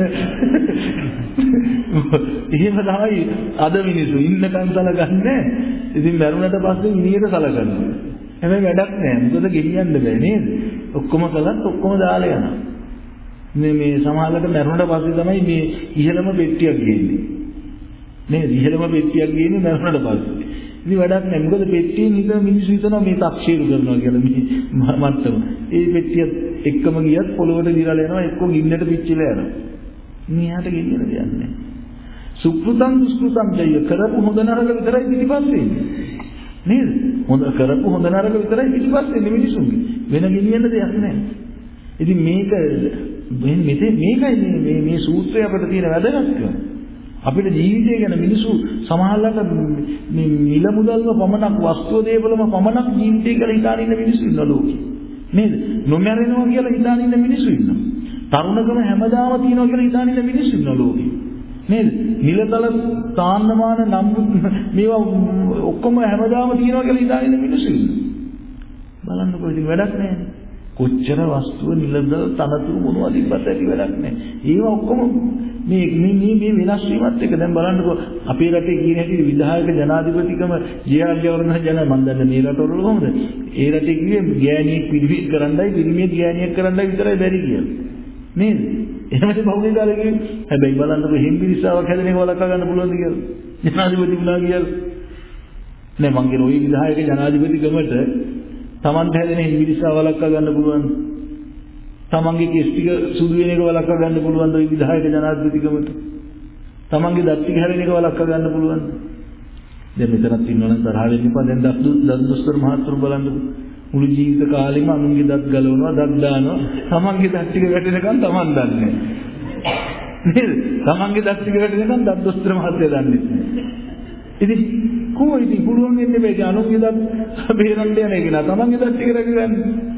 එහෙම තමයි අද මිනිස්සු ඉන්නකන් සලකන්නේ. ඉතින් මරුණට පස්සේ ඉනියට සලකනවා. හැබැයි වැඩක් නැහැ. මොකද ගෙනියන්න බෑ නේද? ඔක්කොම කළත් ඔක්කොම දාලා යනවා. මේ සමහරකට මරුණට පස්සේ තමයි මේ ඉහළම පෙට්ටියක් ගේන්නේ. නේද? ඉහළම පෙට්ටියක් ගේන්නේ මරුණට පස්සේ. ඉතින් වැඩක් නැහැ. මොකද පෙට්ටියෙන් හිතන මිනිස්සු හිතනවා මේ තක්ෂීරු කරනවා කියලා මේ මට්ටම. ඒ පෙට්ටියත් එක්කම ගියත් පොළොවට දිරලා යනවා එක්ක ගින්නට පිච්චිලා යනවා. මෙයාට ගෙනියන්න දෙයක් නැහැ. සුකෘතං දුෂ්කෘතං ජය කරපු හොඳ නරක විතරයි පිටිපස්සේ ඉන්නේ. නේද? හොඳ කරපු හොඳ නරක විතරයි පිටිපස්සේ ඉන්නේ මිනිසුන්ගේ. වෙන ගෙනියන්න දෙයක් නැහැ. ඉතින් මේකයි මේ සූත්‍රය අපිට තියෙන වැදගත්කම. අපිට ජීවිතය ගැන මිනිස්සු සමහරවිට මේ මිල මුදල්ම පමණක් වස්තුව දේවලම පමණක් ජීවිතය කියලා හිතාන ඉන්න මිනිස්සු ඉන්නවා ලෝකේ. නේද? නොමැරෙනවා කියලා හිතාන ඉන්න මිනිස්සු ඉන්නවා. තරුණකම හැමදාම තියනවා කියලා හිතාන ඉන්න මිනිස්සු ඉන්නවා ලෝකේ. නේද? නිලතල තාන්නමාන නම් මේවා ඔක්කොම හැමදාම තියනවා කියලා හිතාන ඉන්න මිනිස්සු ඉන්නවා. බලන්නකෝ ඉතින් වැඩක් නැහැ. කොච්චර වස්තුව නිලදල් තනතුරු මොනවද ඉබ්බත් ඇති වැඩක් නැහැ. ඒවා ඔක්කොම මේ වෙනස් වීමත් එක දැන් බලන්නකෝ අපේ රටේ කියන හැටි විධායක ජනාධිපතිකම ජයවර්ධන මම දන්නේ මේ රටවල කොහොමද? ඒ රටේ කිව්වේ ගෑණියෙක් පිළිවිත් කරන්නයි පිළිමියෙක් ගෑණියෙක් කරන්නයි විතරයි බැරි කියලා. නේද? එහෙමද බහුවේ කාලේ කිව්වේ. හැබැයි බලන්නකෝ හිම්බිරිස්සාවක් හැදෙන එක වළක්වා ගන්න පුළුවන්ද කියලා. ජනාධිපති වුණා කියලා. නෑ මං කියන ওই විධායක ජනාධිපතිකමට Taman හැදෙන හිම්බිරිස්සාව වළක්වා ගන්න පුළුවන්ද? තමන්ගේ කෙස් ටික සුදු වෙන එක වළක්වා ගන්න පුළුවන් ද ওই විධායක ජනාධිපතිකමට? තමන්ගේ දත් ටික හැරෙන එක වළක්වා ගන්න පුළුවන්. දැන් මෙතනත් ඉන්නවනම් තරහ වෙන්න එපා. දැන් දත් දොස්තර මහත්තුරු බලන්න මුළු ජීවිත කාලෙම අනුන්ගේ දත් ගලවනවා, දත් දානවා. තමන්ගේ දත් ටික වැටෙනකන් තමන් දන්නේ නේද? තමන්ගේ දත් ටික වැටෙනකන් දත් දොස්තර මහත්තයා දන්නේ නැහැ. ඉතින් කොහොමද පුළුවන් වෙන්නේ මේ අනුන්ගේ දත් බේරන්න යන එක නා තමන්ගේ දත් ටික රැකගන්න.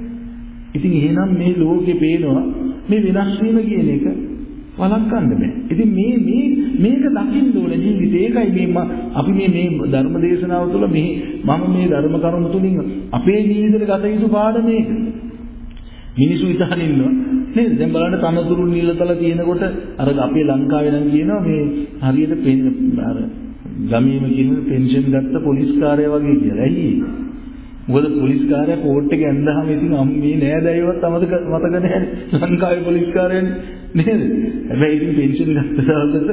ඉතින් එහෙනම් මේ ලෝකේ පේනවා මේ වෙනස් වීම කියන එක වළක්වන්න බෑ. ඉතින් මේක දකින්න ඕනේ ජීවිතේ. ඒකයි අපි මේ ධර්ම දේශනාව තුළ මම මේ ධර්ම කරුණු තුලින් අපේ ජීවිතේට ගත යුතු පාඩම මේක. මිනිස්සු ඉතහන් ඉන්නවා නේද? දැන් බලන්න තනතුරු නිලතල තියෙනකොට අර අපේ ලංකාවේ නම් කියනවා මේ හරියට අර ගමේම කියන පෙන්ෂන් ගත්ත පොලිස් කාර්යය වගේ කියලා. ඇයි ඒ? මොකද පොලිස් කාර්යය කෝට් එක ඇඳහම ඉතින් මේ නෑදෑයවත් මතක නැහැ ලංකාවේ පොලිස් කාර්යයන් නේද? හැබැයි ඉතින් පෙන්ෂන් ගත්ත දවසට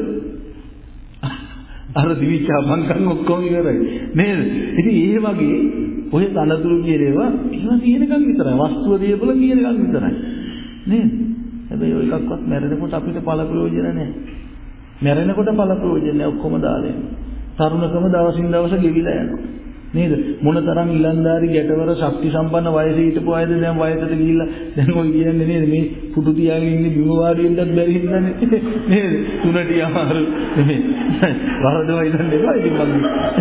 අර දිවිචා බංකන් ඔක්කොම ඉවරයි නේද? ඉතින් ඒ වගේ ඔය තනතුරු කියන ඒවා තියෙනකන් විතරයි. වස්තුව දීපල කියනකන් විතරයි නේද? හැබැයි ඔය එකක්වත් මැරෙනකොට අපිට පළ ප්‍රයෝජන නැහැ. මැරෙනකොට පළ ප්‍රයෝජන නැහැ ඔක්කොම දාලා යනවා. තරුණකම දවසින් දවස ගෙවිලා යනවා. නේද? මොනතරම් ඉලන්දාරි ගැටවර ශක්ති සම්පන්න වයසේ හිටපු අයද දැන් වයසට ගිහිල්ලා දැන් ඔය කියන්නේ නේද මේ පුටු තියාගෙන ඉන්නේ බිම වාඩි වෙන්නත් බැරි හින්දානේ නේද? තුනට යමාරු මේ වරදවා ඉඳන් දෙපා ඉතින් මම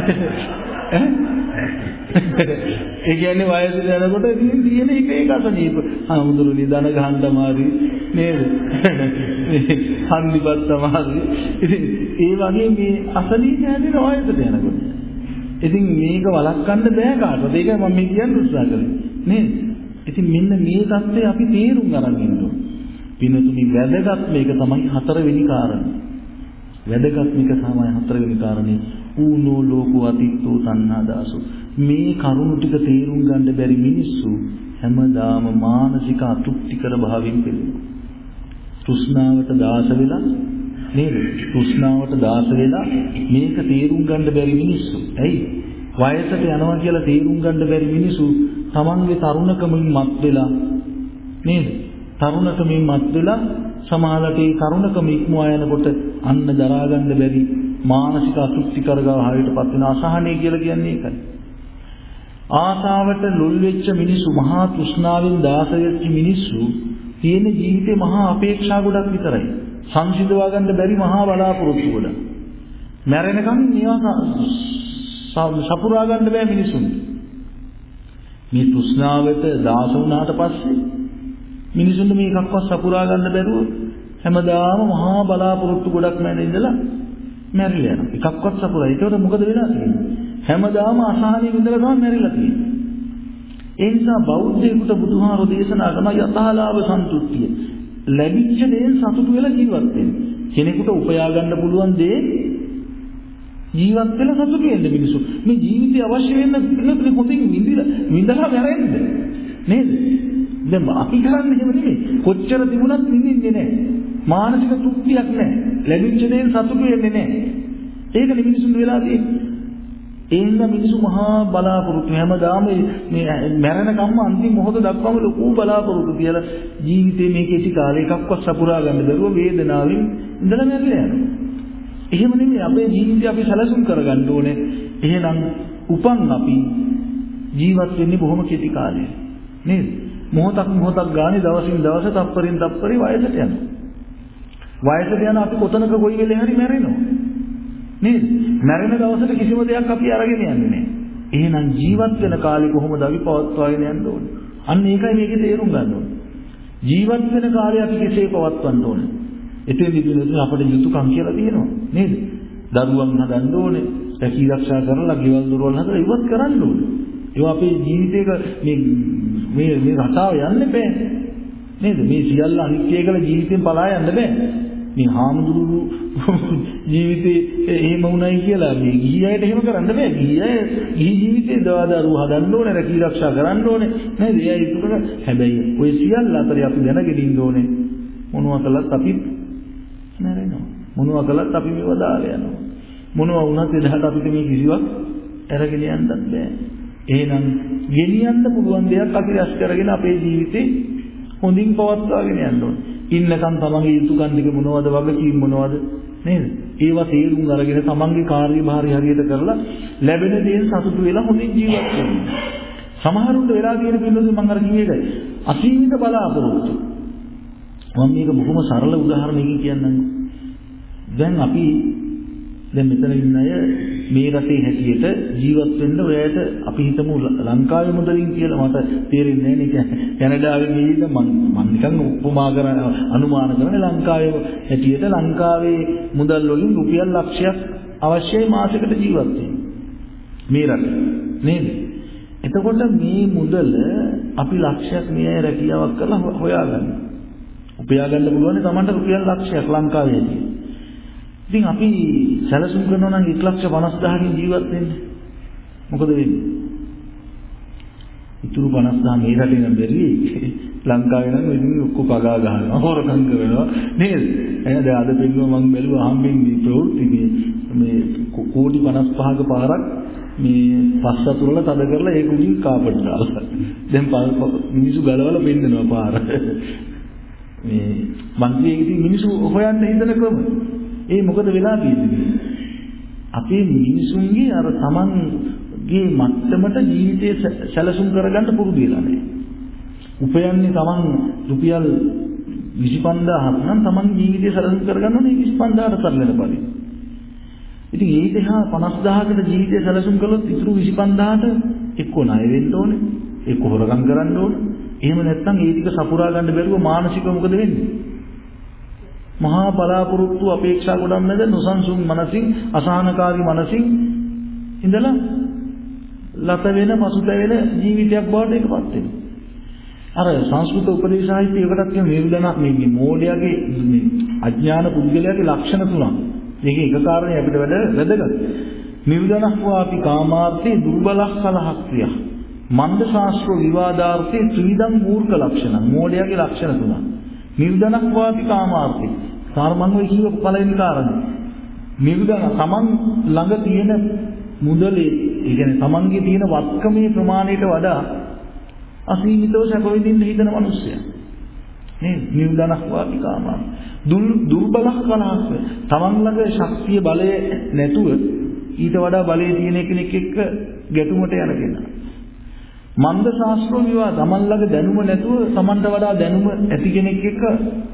ඒ කියන්නේ වයසට යනකොට ඉතින් තියෙන එක අසනීප ආමුදුරුනි දන ගහන්න අමාරුයි නේද? හන්දිපත් අමාරුයි. ඉතින් ඒ වගේ මේ අසනීප හැදෙන වයසට යනකොට ඉතින් මේක වළක්වන්න බෑ කාටවත්. ඒකයි මම මේ කියන්න උත්සාහ කරන්නේ. නේද? ඉතින් මෙන්න මේ தත්ත්වය අපි තේරුම් අරන් ඉන්න ඕනේ. පින්තුනි වැදගත් මේක තමයි හතරවෙනි කාරණය. වැදගත් මේක තමයි හතරවෙනි කාරණේ. ඌනෝ ලෝකෝ අතිත්තෝ තණ්හා දාසෝ. මේ කරුණු ටික තේරුම් ගන්න බැරි මිනිස්සු හැමදාම මානසික අතෘප්තිකර භාවයෙන් පෙළෙනවා. තෘෂ්ණාවට දාස වෙලා නේද? තෘෂ්ණාවට දාස වෙලා මේක තේරුම් ගන්න බැරි මිනිස්සු. ඇයි? වයසට යනවා කියලා තේරුම් ගන්න බැරි මිනිස්සු තමන්ගේ තරුණකමින් මත් වෙලා නේද? තරුණකමින් මත් වෙලා සමාලට ඒ තරුණකම ඉක්මවා යනකොට අන්න දරා ගන්න බැරි මානසික අතෘප්තිකර භාවයටපත් වෙන අසහනය කියලා කියන්නේ ඒකයි. ආසාවට ලොල් වෙච්ච මිනිස්සු මහා තෘෂ්ණාවෙන් දාස වෙච්ච මිනිස්සු තියෙන ජීවිතේ මහා අපේක්ෂා ගොඩක් විතරයි. සංසිඳවා ගන්න බැරි මහා බලාපොරොත්තු ගොඩක්. මැරෙනකම් මේවා සපුරා ගන්න බෑ මිනිසුන්ට. මේ තෘෂ්ණාවට දාස වුණාට පස්සේ මිනිසුන්ට මේකක්වත් සපුරා ගන්න බැරුව හැමදාම මහා බලාපොරොත්තු ගොඩක් මැද ඉඳලා මැරිලා යනවා. එකක්වත් සපුරා. ඒකට මොකද වෙලා තියෙන්නේ? හැමදාම අසහනෙ විඳලා තමයි මැරිලා තියෙන්නේ. ඒ නිසා බෞද්ධයෙකුට බුදුහාරෝ දේශනා කරන යතහලාභ සන්තුෂ්ටිය ලැබිච්ච දේෙන් සතුටු වෙලා ජීවත් වෙන්න. කෙනෙකුට උපයා ගන්න පුළුවන් දේ ජීවත් වෙලා සතුටු වෙන්න මිනිස්සු. මේ ජීවිතය අවශ්‍ය වෙන හොඳින් විඳලා මැරෙන්න. නේද? දැන් අපි කරන්නේ එහෙම නෙමෙයි. කොච්චර තිබුණත් නිදින්නේ නැහැ. මානසික තෘප්තියක් නැහැ. ලැබිච්ච දේෙන් සතුටු වෙන්නේ නැහැ. ඒකනේ මිනිසුන් වෙලා තියෙන්නේ. ඒන්න මිනිසු මහා බලාපොරොත්තු හැමදාම මේ මැරෙන කම්ම අන්තිම මොහොත දක්වාම ලොකු බලාපොරොත්තු කියලා ජීවිතේ මේ කෙටි කාලේ එකක්වත් සපුරා ගන්න බැරුව වේදනාවෙන් ඉඳලා මැරෙලා යනවා. එහෙම නෙමෙයි අපේ ජීවිතය අපි සැලසුම් කරගන්න ඕනේ. එහෙනම් උපන් අපි ජීවත් වෙන්නේ බොහොම කෙටි කාලයක්. නේද? මොහොතක් ගානේ දවසින් දවස තප්පරෙන් තප්පරේ වයසට යනවා. වයසට යන අපි කොතනක කොයි වෙලේ හරි මැරෙනවා. නේද? මැරෙන දවසට කිසිම දෙයක් අපි අරගෙන යන්නේ නැහැ. එහෙනම් ජීවත් වෙන කාලේ කොහොමද අපි පවත්වාගෙන යන්න ඕනේ? අන්න ඒකයි මේකේ තේරුම් ගන්න ඕනේ. ජීවත් වෙන කාලේ අපි කෙසේ පවත්වන්න ඕනේ? එතෙන්දී අපිට යුතුයකම් කියලා තියෙනවා. නේද? දරුවන් හදන්න ඕනේ, රැකී ආරක්ෂා කරලා ගෙවල් දොරවල් හදලා ඉවත් කරන්න ඕනේ. ඒවා අපේ ජීවිතේක මේ රටාව යන්න බෑ. නේද? මේ සියල්ල අනිත්‍ය කියලා ජීවිතෙන් පලා යන්න බෑ. මේ හාමුදුරු ජීවිතේ එහෙම වුණයි කියලා මේ ගිහි අයට එහෙම කරන්න බෑ. ගිහි ජීවිතේ දවදරුව හදන්න ඕනේ, රැකී ආරක්ෂා කරන්න ඕනේ. නේද? ඒ අයිතුකට හැබැයි ඔය සියල්ල අතරේ අපි දැනගෙන ඉන්න ඕනේ මොනවා කළත් අපි මැරෙනවා. මොනවා කළත් අපි මේව දාලා යනවා. මොනවා වුණත් එදාට අපිට මේ කිසිවක් අරගෙන යන්නත් බෑ. එහෙනම් ගෙනියන්න පුළුවන් දෙයක් අපි රැස් කරගෙන අපේ ජීවිතේ හොඳින් පවත්වාගෙන යන්න ඕනේ. ඉන්නකම් තමන්ගේ යුතුයකම් ටික මොනවද වගකීම් මොනවද නේද? ඒවා තේරුම් අරගෙන තමන්ගේ කාර්යභාරය හරියට කරලා ලැබෙන දේෙන් සතුටු වෙලා හොඳින් ජීවත් වෙන්න. සමහරුන්ට වෙලා තියෙන පිළිවෙල මම අර කිව්වේ ඒකයි. අසීමිත බලාපොරොත්තු. මම මේක බොහොම සරල උදාහරණයකින් කියන්නම්. දැන් අපි දැන් මෙතන ඉන්න අය මේ රටේ හැටියට ජීවත් වෙන්න ඔයාලට අපි හිතමු ලංකාවේ මුදලින් කියලා මට තේරෙන්නේ නැහැ නේ. කැනඩාවේ ගිහින් මම නිකන් උපමා කරන අනුමාන කරන ලංකාවේ හැටියට ලංකාවේ මුදල් වලින් රුපියල් ලක්ෂයක් අවශ්‍යයි මාසෙකට ජීවත් වෙන්න. මේ රටේ නේද? එතකොට මේ මුදල අපි ලක්ෂයක් මේ අය රැකියාවක් කරලා හොයාගන්න. උපයා ගන්න පුළුවන් තමන්ට රුපියල් ලක්ෂයක් ලංකාවේදී. ඉතින් අපි සැලසුම් කරනවා නම් 1,50,000කින් ජීවත් වෙන්න. මොකද වෙන්නේ? ඉතුරු 50,000 මේ රටේ නම් බැරි. ලංකාවේ නම් ඉතින් ඔක්කොම පගා ගන්නවා. හොරකම් කරනවා. නේද? එහෙනම් දැන් අද පිළිවෙල මම බැලුවා අහම්බෙන් මේ ප්‍රවෘත්ති මේ කෝටි 55ක පාරක් මේ පස්සතුරල තද කරලා ඒක උඩින් කාපට් දාලා. දැන් මිනිස්සු ගලවලා පෙන්නනවා පාර. මේ මන්ත්‍රීගෙදී මිනිස්සු හොයන්න හිතන ක්‍රම. ඒ මොකද වෙලා තියෙන්නේ? අපේ මිනිසුන්ගේ අර තමන්ගේ මට්ටමට ජීවිතය සැලසුම් කරගන්න පුරුදු වෙලා නැහැ. උපයන්නේ තමන් රුපියල් 25000ක් නම් තමන් ජීවිතය සැලසුම් කරගන්න ඕනේ 25000ට සරලන පරිදි. ඉතින් ඒක එහා 50000කට ජීවිතය සැලසුම් කළොත් ඉතුරු 25000ට එක්ක ණය වෙන්න ඕනේ, එක්ක හොරගම් කරන්න ඕනේ. එහෙම නැත්නම් ඒ ටික සපුරා ගන්න බැරුව මානසිකව මොකද වෙන්නේ? මහා බලාපොරොත්තු අපේක්ෂා ගොඩක් නැද නොසන්සුන් මනසින් අසහනකාරී මනසින් ඉඳලා ලත වෙන පසුතැවෙන ජීවිතයක් බවට ඒකපත් වෙනවා. අර සංස්කෘත උපදේශ සාහිත්‍යයකටත් කියන නිර්දන මේ මෝඩයාගේ මේ අඥාන පුද්ගලයාගේ ලක්ෂණ තුනක්. මේක එක කාරණේ අපිට වැදගත්. නිර්දනස්වාපි කාමාර්ථේ දුර්බලක් කලහක්‍රිය. මන්ද ශාස්ත්‍ර විවාදාර්ථේ ත්‍රිවිධං මූර්ඛ ලක්ෂණ. මෝඩයාගේ ලක්ෂණ තුනක්. නිර්දනස්වාපි කාමාර්ථේ සාරමං වේ කියව පළවෙනි කාරණේ. නිර්දන තමන් ළඟ තියෙන මුදලේ, ඒ කියන්නේ තමන්ගේ තියෙන වත්කමේ ප්‍රමාණයට වඩා අසීමිතව සැප විඳින්න හිතන මිනිස්සයා. නේ නිර්දනස්වාපි කාමාර්ථ. දුර්බලක් කලහක්. තමන් ළඟ ශක්තිය බලය නැතුව ඊට වඩා බලය තියෙන කෙනෙක් එක්ක ගැටුමට යන කෙනා. මන්ද ශාස්ත්‍ර විවාද තමන් ළඟ දැනුම නැතුව තමන්ට වඩා දැනුම ඇති කෙනෙක් එක්ක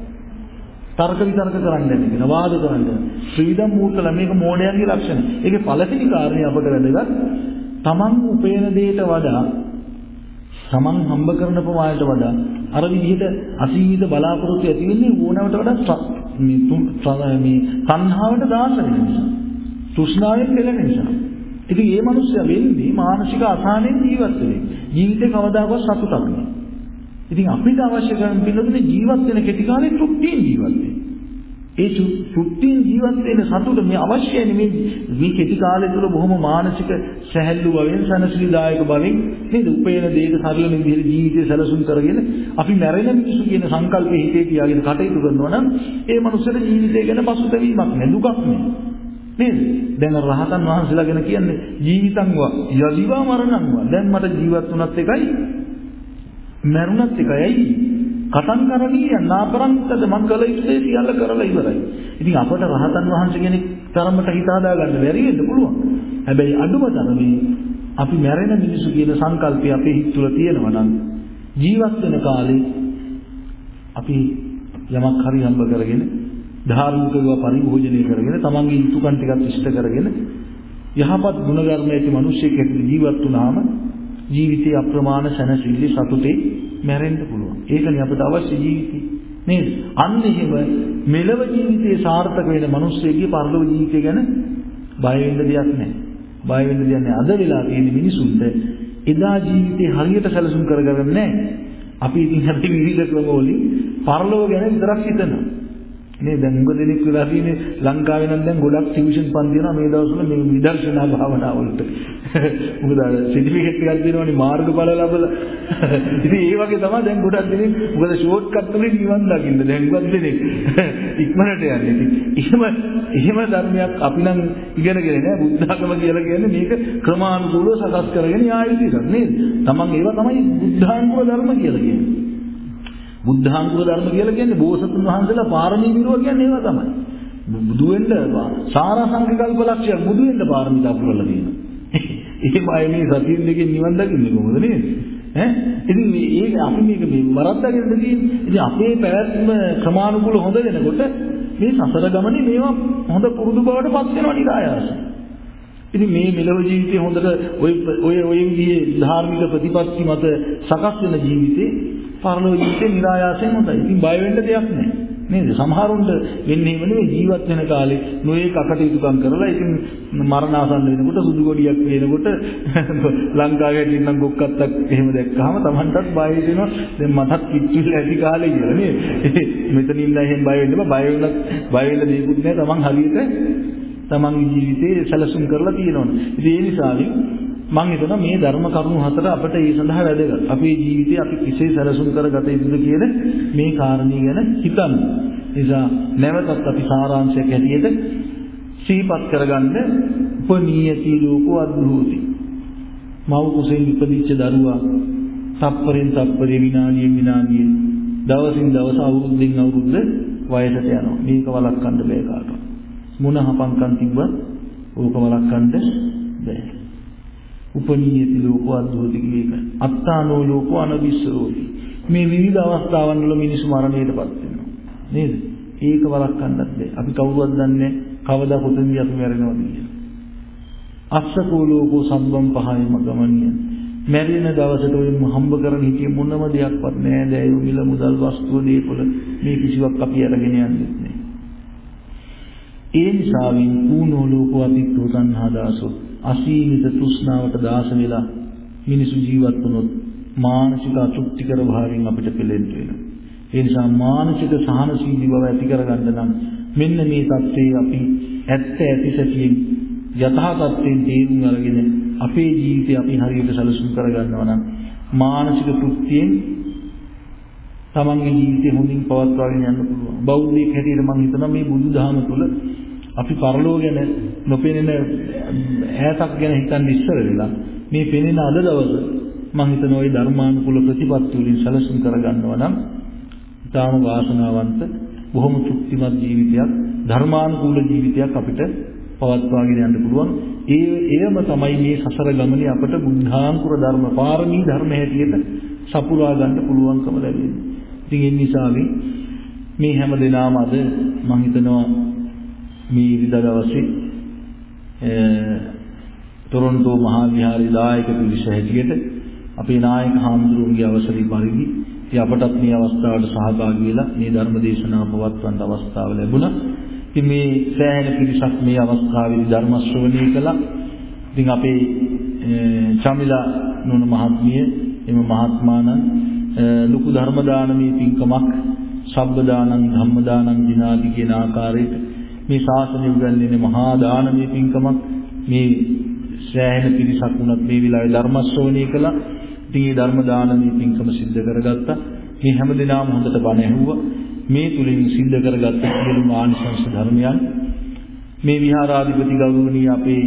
තර්ක විතර්ක කරන්න යන කෙනා, වාද කරන්න. ශ්‍රීදම් මූර්ඛල මේක මෝඩයන්ගේ ලක්ෂණ. ඒකේ පළවෙනි කාරණේ අපට වැදගත්. තමන් උපයන දෙයට වඩා තමන් හම්බ කරන ප්‍රමාණයට වඩා අර විදිහට අසීමිත බලාපොරොත්තු ඇති වෙන්නේ ඕනවට වඩා මේ තණ්හාවට දාස වෙන නිසා. තෘෂ්ණාවෙන් පෙළෙන නිසා. ඉතින් මේ මිනිස්සයා වෙන්නේ මානසික අසහනෙන් ජීවත් වෙන්නේ. ජීවිතේ කවදාකවත් සතුටක් නෑ. ඉතින් අපිට අවශ්‍ය කරන පිළිතුරේ ජීවත් වෙන කෙටි කාලේ තෘප්තියෙන් ජීවත් වෙන්න. ඒ තෘප්තියෙන් ජීවත් වෙන සතුට මේ අවශ්‍යයි මේ කෙටි කාලය තුළ බොහොම මානසික සැහැල්ලු බවෙන් සනසිලිදායක බවෙන් නේද උපේන දේක සරල විදිහට ජීවිතය සැලසුම් කරගෙන අපි මැරෙන මිනිසු කියන සංකල්පේ හිතේ තියාගෙන කටයුතු කරනවා නම් ඒ මනුස්සයාට ජීවිතය ගැන පසුතැවීමක් නෑ දුකක් නෑ නේද දැන් රහතන් වහන්සේලා ගැන කියන්නේ ජීවිතංවා යදිවා මරණංවා දැන් මට ජීවත් වුණත් එකයි මරුණත් එකයි කතං කරණීය නාපරන්තද මං කළ යුතු දේ සියල්ල කරලා ඉවරයි. ඉතින් අපට රහතන් වහන්සේ කෙනෙක් තරමට හිත හදා ගන්න බැරි වෙන්න පුළුවන්. හැබැයි අඩුම තරමේ අපි මැරෙන මිනිසු කියන සංකල්පය අපේ හිත තුළ තියෙනවා නම් ජීවත් වෙන කාලේ අපි යමක් හරි හම්බ කරගෙන ධාර්මිකව පරිභෝජනය කරගෙන තමන්ගේ යුතුයකම් ටිකක් ඉෂ්ට කරගෙන යහපත් ගුණධර්ම ඇති මිනිසෙක් හැටියට ජීවත් වුණාම ජීවිතේ අප්‍රමාණ සැනසෙල්ල සතුටේ මැරෙන්න පුළුවන්. ඒකනේ අපිට අවශ්‍ය ජීවිතේ. නේද? අන්න එහෙම මෙලව ජීවිතේ සාර්ථක වෙන මිනිස්සෙගේ පරලොව ජීවිතය ගැන බය වෙන්න දෙයක් නැහැ. බය වෙන්න දෙයක් නැහැ. අද වෙලා තියෙන මිනිසුන්ට එදා ජීවිතේ හරියට සැලසුම් කරගන්න නැහැ. අපි ඉතින් හැටි විවිධ ක්‍රම වලින් පරලොව ගැන විතරක් හිතනවා. නේ දැන් උඟ දෙනෙක් වෙලා තියෙන්නේ ලංකාවේ නම් දැන් ගොඩක් ටියුෂන් පන්ති දෙනවා මේ දවස්වල මේ විදර්ශනා භාවනා වලට. මොකද සර්ටිෆිකේට් එකක් දෙනවනේ මාර්ගඵල ලැබලා. ඉතින් ඒ වගේ තමයි දැන් ගොඩක් දෙනෙක් මොකද ෂෝට් කට් වලින් නිවන් දකින්න දැන් ගොඩක් දෙනෙක් ඉක්මනට යන්නේ. ඉතින් එහෙම ධර්මයක් අපි නම් ඉගෙනගෙන නෑ බුද්ධ ධර්ම කියලා කියන්නේ මේක ක්‍රමානුකූලව සකස් කරගෙන යා යුතු එකක් නේද? තමන් ඒවා තමයි බුද්ධාංගුල ධර්ම කියලා කියන්නේ. බුද්ධාංගුල ධර්ම කියලා කියන්නේ බෝසතුන් වහන්සේලා පාරමී විරෝ කියන්නේ ඒවා තමයි. බුදු වෙන්න සාරාංශික කල්පලක්ෂය බුදු වෙන්න පාරමිතා පුරලා තියෙනවා. එහෙමයි මේ සතියින් දෙකෙන් නිවන් දකින්නේ කොහොමද නේද? ඉතින් මේ අපි මේක මේ වරද්දාගෙන තියෙන්නේ. ඉතින් අපේ පැවැත්ම ක්‍රමානුකූල හොඳ වෙනකොට මේ සසර ගමනේ මේවා හොඳ පුරුදු බවට පත් වෙනවා නිරායාසයෙන්. ඉතින් මේ මෙලොව ජීවිතේ හොඳට ඔය විදිහේ ධාර්මික ප්‍රතිපත්ති මත සකස් වෙන ජීවිතේ පරලෝක ජීවිතේ නිරායාසයෙන් හොඳයි. ඉතින් බය වෙන්න දෙයක් නැහැ. නේද? සමහරුන්ට වෙන්නේ නෙමෙයි ජීවත් වෙන කාලේ නොයේ කටයුතුකම් කරලා ඉතින් මරණාසන්න වෙනකොට සුදු ගොඩියක් වේනකොට ලංකාවේ ඉන්න ගොක්කත්තක් එහෙම දැක්කහම Tamanටත් බය වෙනවා. දැන් මටත් කිච්චිල ඇති කාලේ කියලා නේද? මෙතන ඉන්න එහෙම බය වෙන්න බය වෙන්න දෙයක්වත් නැහැ. Taman හරියට තමන්ගේ ජීවිතේ සැලසුම් කරලා තියෙනවනේ. ඉතින් ඒ නිසා මම හිතනවා මේ ධර්ම කරුණු හතර අපිට ඒ සඳහා වැදගත්. අපේ ජීවිතේ අපි කෙසේ සැලසුම් කරගත යුතුද කියන මේ කාරණේ ගැන හිතන්න. නිසා නැවතත් අපි සාරාංශයක් හැටියට සිහිපත් කරගන්න උපනීයති ලෝකෝ අද්භූති. මව් කුසෙන් ඉපදිච්ච දරුවා තප්පරෙන් තප්පරේ විනාඩියෙන් විනාඩිය දවසින් දවස අවුරුද්දෙන් අවුරුද්ද වයසට යනවා. මේක වළක්වන්න බෑ කාටවත්. මොන හපංකම් තිබ්බත් ඕක වළක්වන්න බෑ. උපනීයති ලෝකෝ අද්භූති කියේක. අත්තානෝ ලෝකෝ අනවිස්සරෝති. මේ විවිධ අවස්ථාවන් වල මිනිස්සු මරණයටපත් වෙනවා. නේද? ඒක වළක්වන්නත් බෑ. අපි කවුරුවත් දන්නේ කවදා කොතනදී අපි මැරෙනවද කියලා. අස්සකෝ ලෝකෝ සම්බම් පහයම ගමනිය. මැරෙන දවසට ඔය හම්බ කරන් හිටිය මොනම දෙයක්වත් නෑ. දැයු මිල මුදල් වස්තු දේපොළ මේ කිසිවක් අපි අරගෙන යන්නේ නෑ. ඒ නිසා වින් ඌනෝ ලෝකෝ අතික්ඛු සංහදාසෝ අසීමිත තෘෂ්ණාවට දාස වෙලා මිනිසු ජීවත් වුණොත් මානසික අතෘප්තිකර භාවයෙන් අපිට පෙළෙන්න වෙනවා. ඒ නිසා මානසික සහනශීලී බව ඇති කරගන්න නම් මෙන්න මේ தත්ත්වයේ අපි ඇත්ත සැටියෙන් යථා තත්ත්වයෙන් තේරුම් අරගෙන අපේ ජීවිතය අපි හරියට සැලසුම් කරගන්නවා නම් මානසික තෘප්තියෙන් තමන්ගේ ජීවිතය හොඳින් පවත්වාගෙන යන්න පුළුවන්. බෞද්ධයෙක් හැටියට මම හිතනවා මේ බුදුදහම තුළ අපි පරලෝක ගැන නොපෙනෙන ඈතක් ගැන හිතන් ඉස්සර වෙලා මේ පෙනෙන අද දවස මම හිතනවා මේ ධර්මානුකූල ප්‍රතිපත්ති වලින් සැලසුම් කරගන්නවා නම් ඊටාම වාසනාවන්ත බොහොම තෘප්තිමත් ජීවිතයක් ධර්මානුකූල ජීවිතයක් අපිට පවත්වාගෙන යන්න පුළුවන්. ඒවම තමයි මේ සසර ගමනේ අපට බුද්ධාංකුර ධර්ම පාරමී ධර්ම හැටියට සපුරා ගන්න පුළුවන්කම ලැබෙන්නේ. ඉතින් ඒ නිසා මේ හැම දිනම අද මම හිතනවා මේ ඉරිදා දවසේ ටොරොන්ටෝ මහා විහාරයේ දායක පිරිස හැටියට අපේ නායක හාමුදුරුවන්ගේ අවසරයි පරිදි අපටත් මේ අවස්ථාවට සහභාගී වෙලා මේ ධර්ම දේශනාව පවත්වන්න අවස්ථාව ලැබුණා. ඉතින් මේ සෑහෙන පිරිසක් මේ අවස්ථාවේදී ධර්ම ශ්‍රවණය කළා. ඉතින් අපේ චමිලා නුන මහත්මිය එම මහත්මාණන් ලොකු ධර්ම දානමය පින්කමක් සබ්බ දානං ධම්ම දානං දිනාදි කියන ආකාරයට මේ ශාසනය උගන්වන්නේ මහා දානමය පින්කමක්. මේ ශ්‍රේෂ්ඨ පිරිසක් වුණත් මේ විලාවේ ධර්ම ශ්‍රවණය කළා. ඉතින් මේ ධර්ම දානමය පින්කම සිද්ධ කරගත්තා. මේ හැමදෙනාම හොඳට බණ ඇහුවා. මේ තුලින් සිද්ධ කරගත්ත සියලු මානසික ධර්මයන් මේ විහාරාධිපති ගෞරවනීය අපේ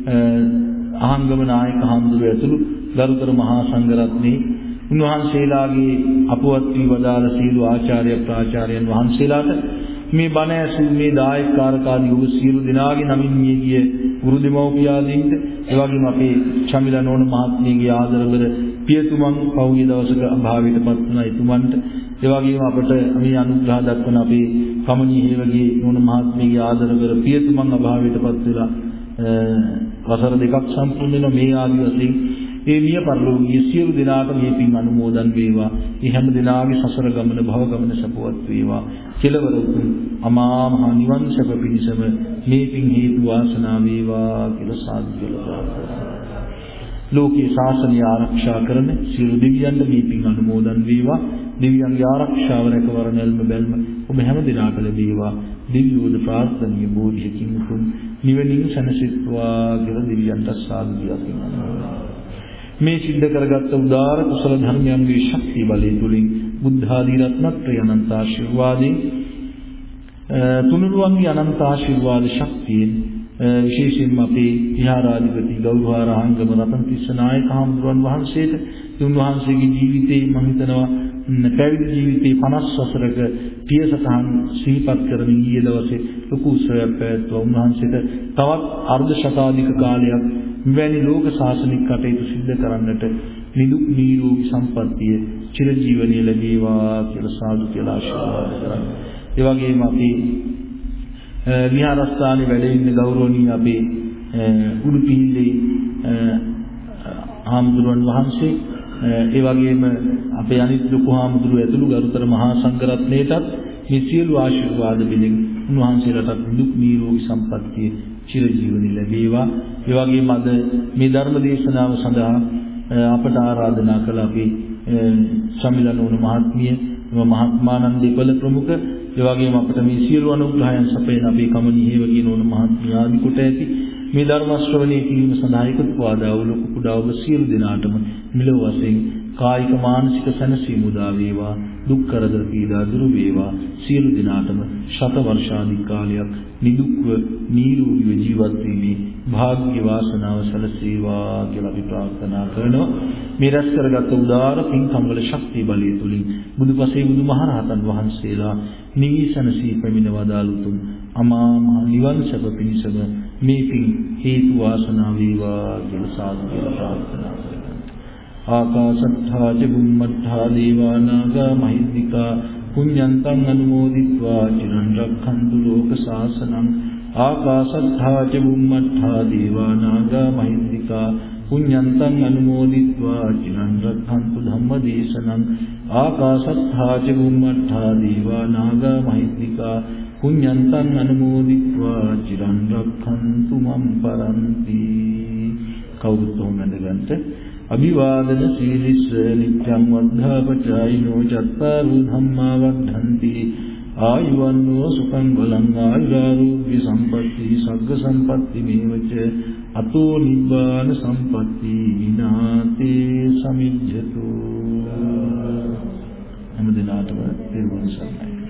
අහංගම නායක හඳුරු ඇතුළු ගරුතර මහා සංඝරත්නයේ උන්වහන්සේලාගේ අපවත් වී වදාළ සීල ආචාර්ය ප්‍රාචාර්යයන් වහන්සේලාට මේ බණ ඇසූ මේ දායකකාරකාදී ඔබ සියලු දෙනාගේ නමින් මිය ගිය ගුරු දෙමව්පියාදීන්ට ඒ වගේම අපේ චමිලා නෝන මහත්මියගේ ආදරවල පියතුමන් පෞගිය දවසක අභාවයටපත් වුණා එතුමන්ට ඒ වගේම අපට මේ අනුග්‍රහ දක්වන අපේ කමනී හේවගේ නෝන මහත්මියගේ ආදරවල පියතුමන් අභාවයටපත් වෙලා වසර දෙකක් සම්පූර්ණ වෙන මේ ආදි වශයෙන් ඒ මිය පරලෝකීය සියලු දෙනාට මේ පින් අනුමෝදන් වේවා. මේ හැම දෙනාගේ සසර ගමන භව ගමන සපවත් වේවා. කෙලවර උතුම් අමා මහ නිවන් සැප පිණිසම මේ පින් හේතු වාසනා වේවා කියලා සාදු කියලා. ලෝකේ ශාසනය ආරක්ෂා කරන සියලු දෙවියන්ට මේ පින් අනුමෝදන් වේවා. දෙවියන්ගේ ආරක්ෂාව රැකවරණ එල්ම බැල්ම ඔබ හැම දිනකට ලැබේවා. දිව්‍යෝද ප්‍රාර්ථනීය බෝධියකින් උතුම් නිවනින් සැනසෙත්වා කියලා දෙවියන්ට සාදු කියලා. මේ සිද්ධ කරගත් උදාර කුසල ධර්මයන්ගේ ශක්තිය බලය තුලින් බුද්ධ ආදී රත්නත්‍රය අනන්ත ආශිර්වාදයෙන් තුනුරුවන්ගේ අනන්ත ආශිර්වාද ශක්තියෙන් විශේෂයෙන්ම අපේ විහාරාධිපති ගෞරවාරාංගම රතනතිස්ස නායක හඳුරන් වහන්සේට උන්වහන්සේගේ ජීවිතේ මම හිතනවා පැවිදි ජීවිතේ 50 වසරක පියසතහන් සිහිපත් කරමින් ඊයේ දවසේ ලොකු උත්සවයක් පැවැත්වුවා. උන්වහන්සේට තවත් අර්ධ ශතාධික කාලයක් මෙවැනි ලෝක ශාසනික කටයුතු සිද්ධ කරන්නට නිදුක් නිරෝගී සම්පන්නිය චිරජීවනයේ ලැබේවා කියලා සාදු කියලා ආශිර්වාද කරනවා. ඒ වගේම අපි විහාරස්ථානයේ වැඩ ඉන්න ගෞරවනීය අපේ උඩුපිල්ලේ හාමුදුරුවන් වහන්සේ ඒ වගේම අපේ අනිත් ලොකු හාමුදුරුවෝ ඇතුළු ගරුතර මහා සංඝරත්නයටත් මේ සියලු ආශිර්වාද බිලින් උන්වහන්සේලාට නිදුක් නිරෝගී සම්පන්නිය චිරජීවනයේ ලැබේවා. ඒ වගේම අද මේ ධර්ම දේශනාව සඳහා අපට ආරාධනා කළ අපේ චමිලා නෝන මහත්මිය, මහත්මානන්ද දෙපළ ප්‍රමුඛ, ඒ වගේම අපට මේ සියලු අනුග්‍රහයන් සපයන අපේ කමනී හේවගේ නෝන මහත්මිය ආදි කොට ඇති මේ ධර්ම ශ්‍රවණය කිරීම සඳහා එකතු වූ ලොකු කුඩා ඔබ සියලු දෙනාටම මිලව වශයෙන් කායික මානසික සැනසීම උදා වේවා. දුක් කරදර පීඩා දුරු වේවා. සියලු දෙනාටම ශත වර්ෂාධික කාලයක් නිදුක්ව නිරෝගීව ජීවත් වීමේ භාග්‍ය වාසනාව සැලසේවා කියලා අපි ප්‍රාර්ථනා කරනවා. මේ රැස් කරගත් උදාර පින්කම් වල ශක්තිය බලය තුලින් බුදුපසේ බුදුමහරහතන් වහන්සේලා නිවිසනසී පැමිණ වදාළ උතුම් අමා මහ නිවන් සැප පිණිසම මේ පින් හේතු වාසනා වේවා කියලා සාදු කියලා ප්‍රාර්ථනා කරනවා. ආකාශත්ථා ච බුම්මත්ථා දේවානාගා මහිද්దికා පුඤ්ඤන්තං අනුමෝදිत्वा චිරන් රක්ඛන්තු ලෝක ශාසනං. ආකාශත්ථා ච බුම්මත්ථා දේවානාගා මහිද්దికා පුඤ්ඤන්තං අනුමෝදිत्वा චිරන් රක්ඛන්තු ධම්මදේශනං. ආකාශත්ථා ච බුම්මත්ථා දේවානාගා මහිද්దికා පුඤ්ඤන්තං අනුමෝදිत्वा චිරන් රක්ඛන්තු මම් පරන්ති. කවුරුත් හොඳට අභිවාදන සීලිස්ස නිච්ඡං වද්ධාපචායිනෝ චත්තාරු ධම්මා වද්ධන්ති ආයුවන්නෝ සුඛං බලං ආයුරාෝග්‍ය සම්පatti සග්ග සම්පatti මේවච අතෝ නිබ්බාන සම්පatti විනාතේ සමිජ්ජතු. හැම දිනාටම පෙරවන් සරණයි.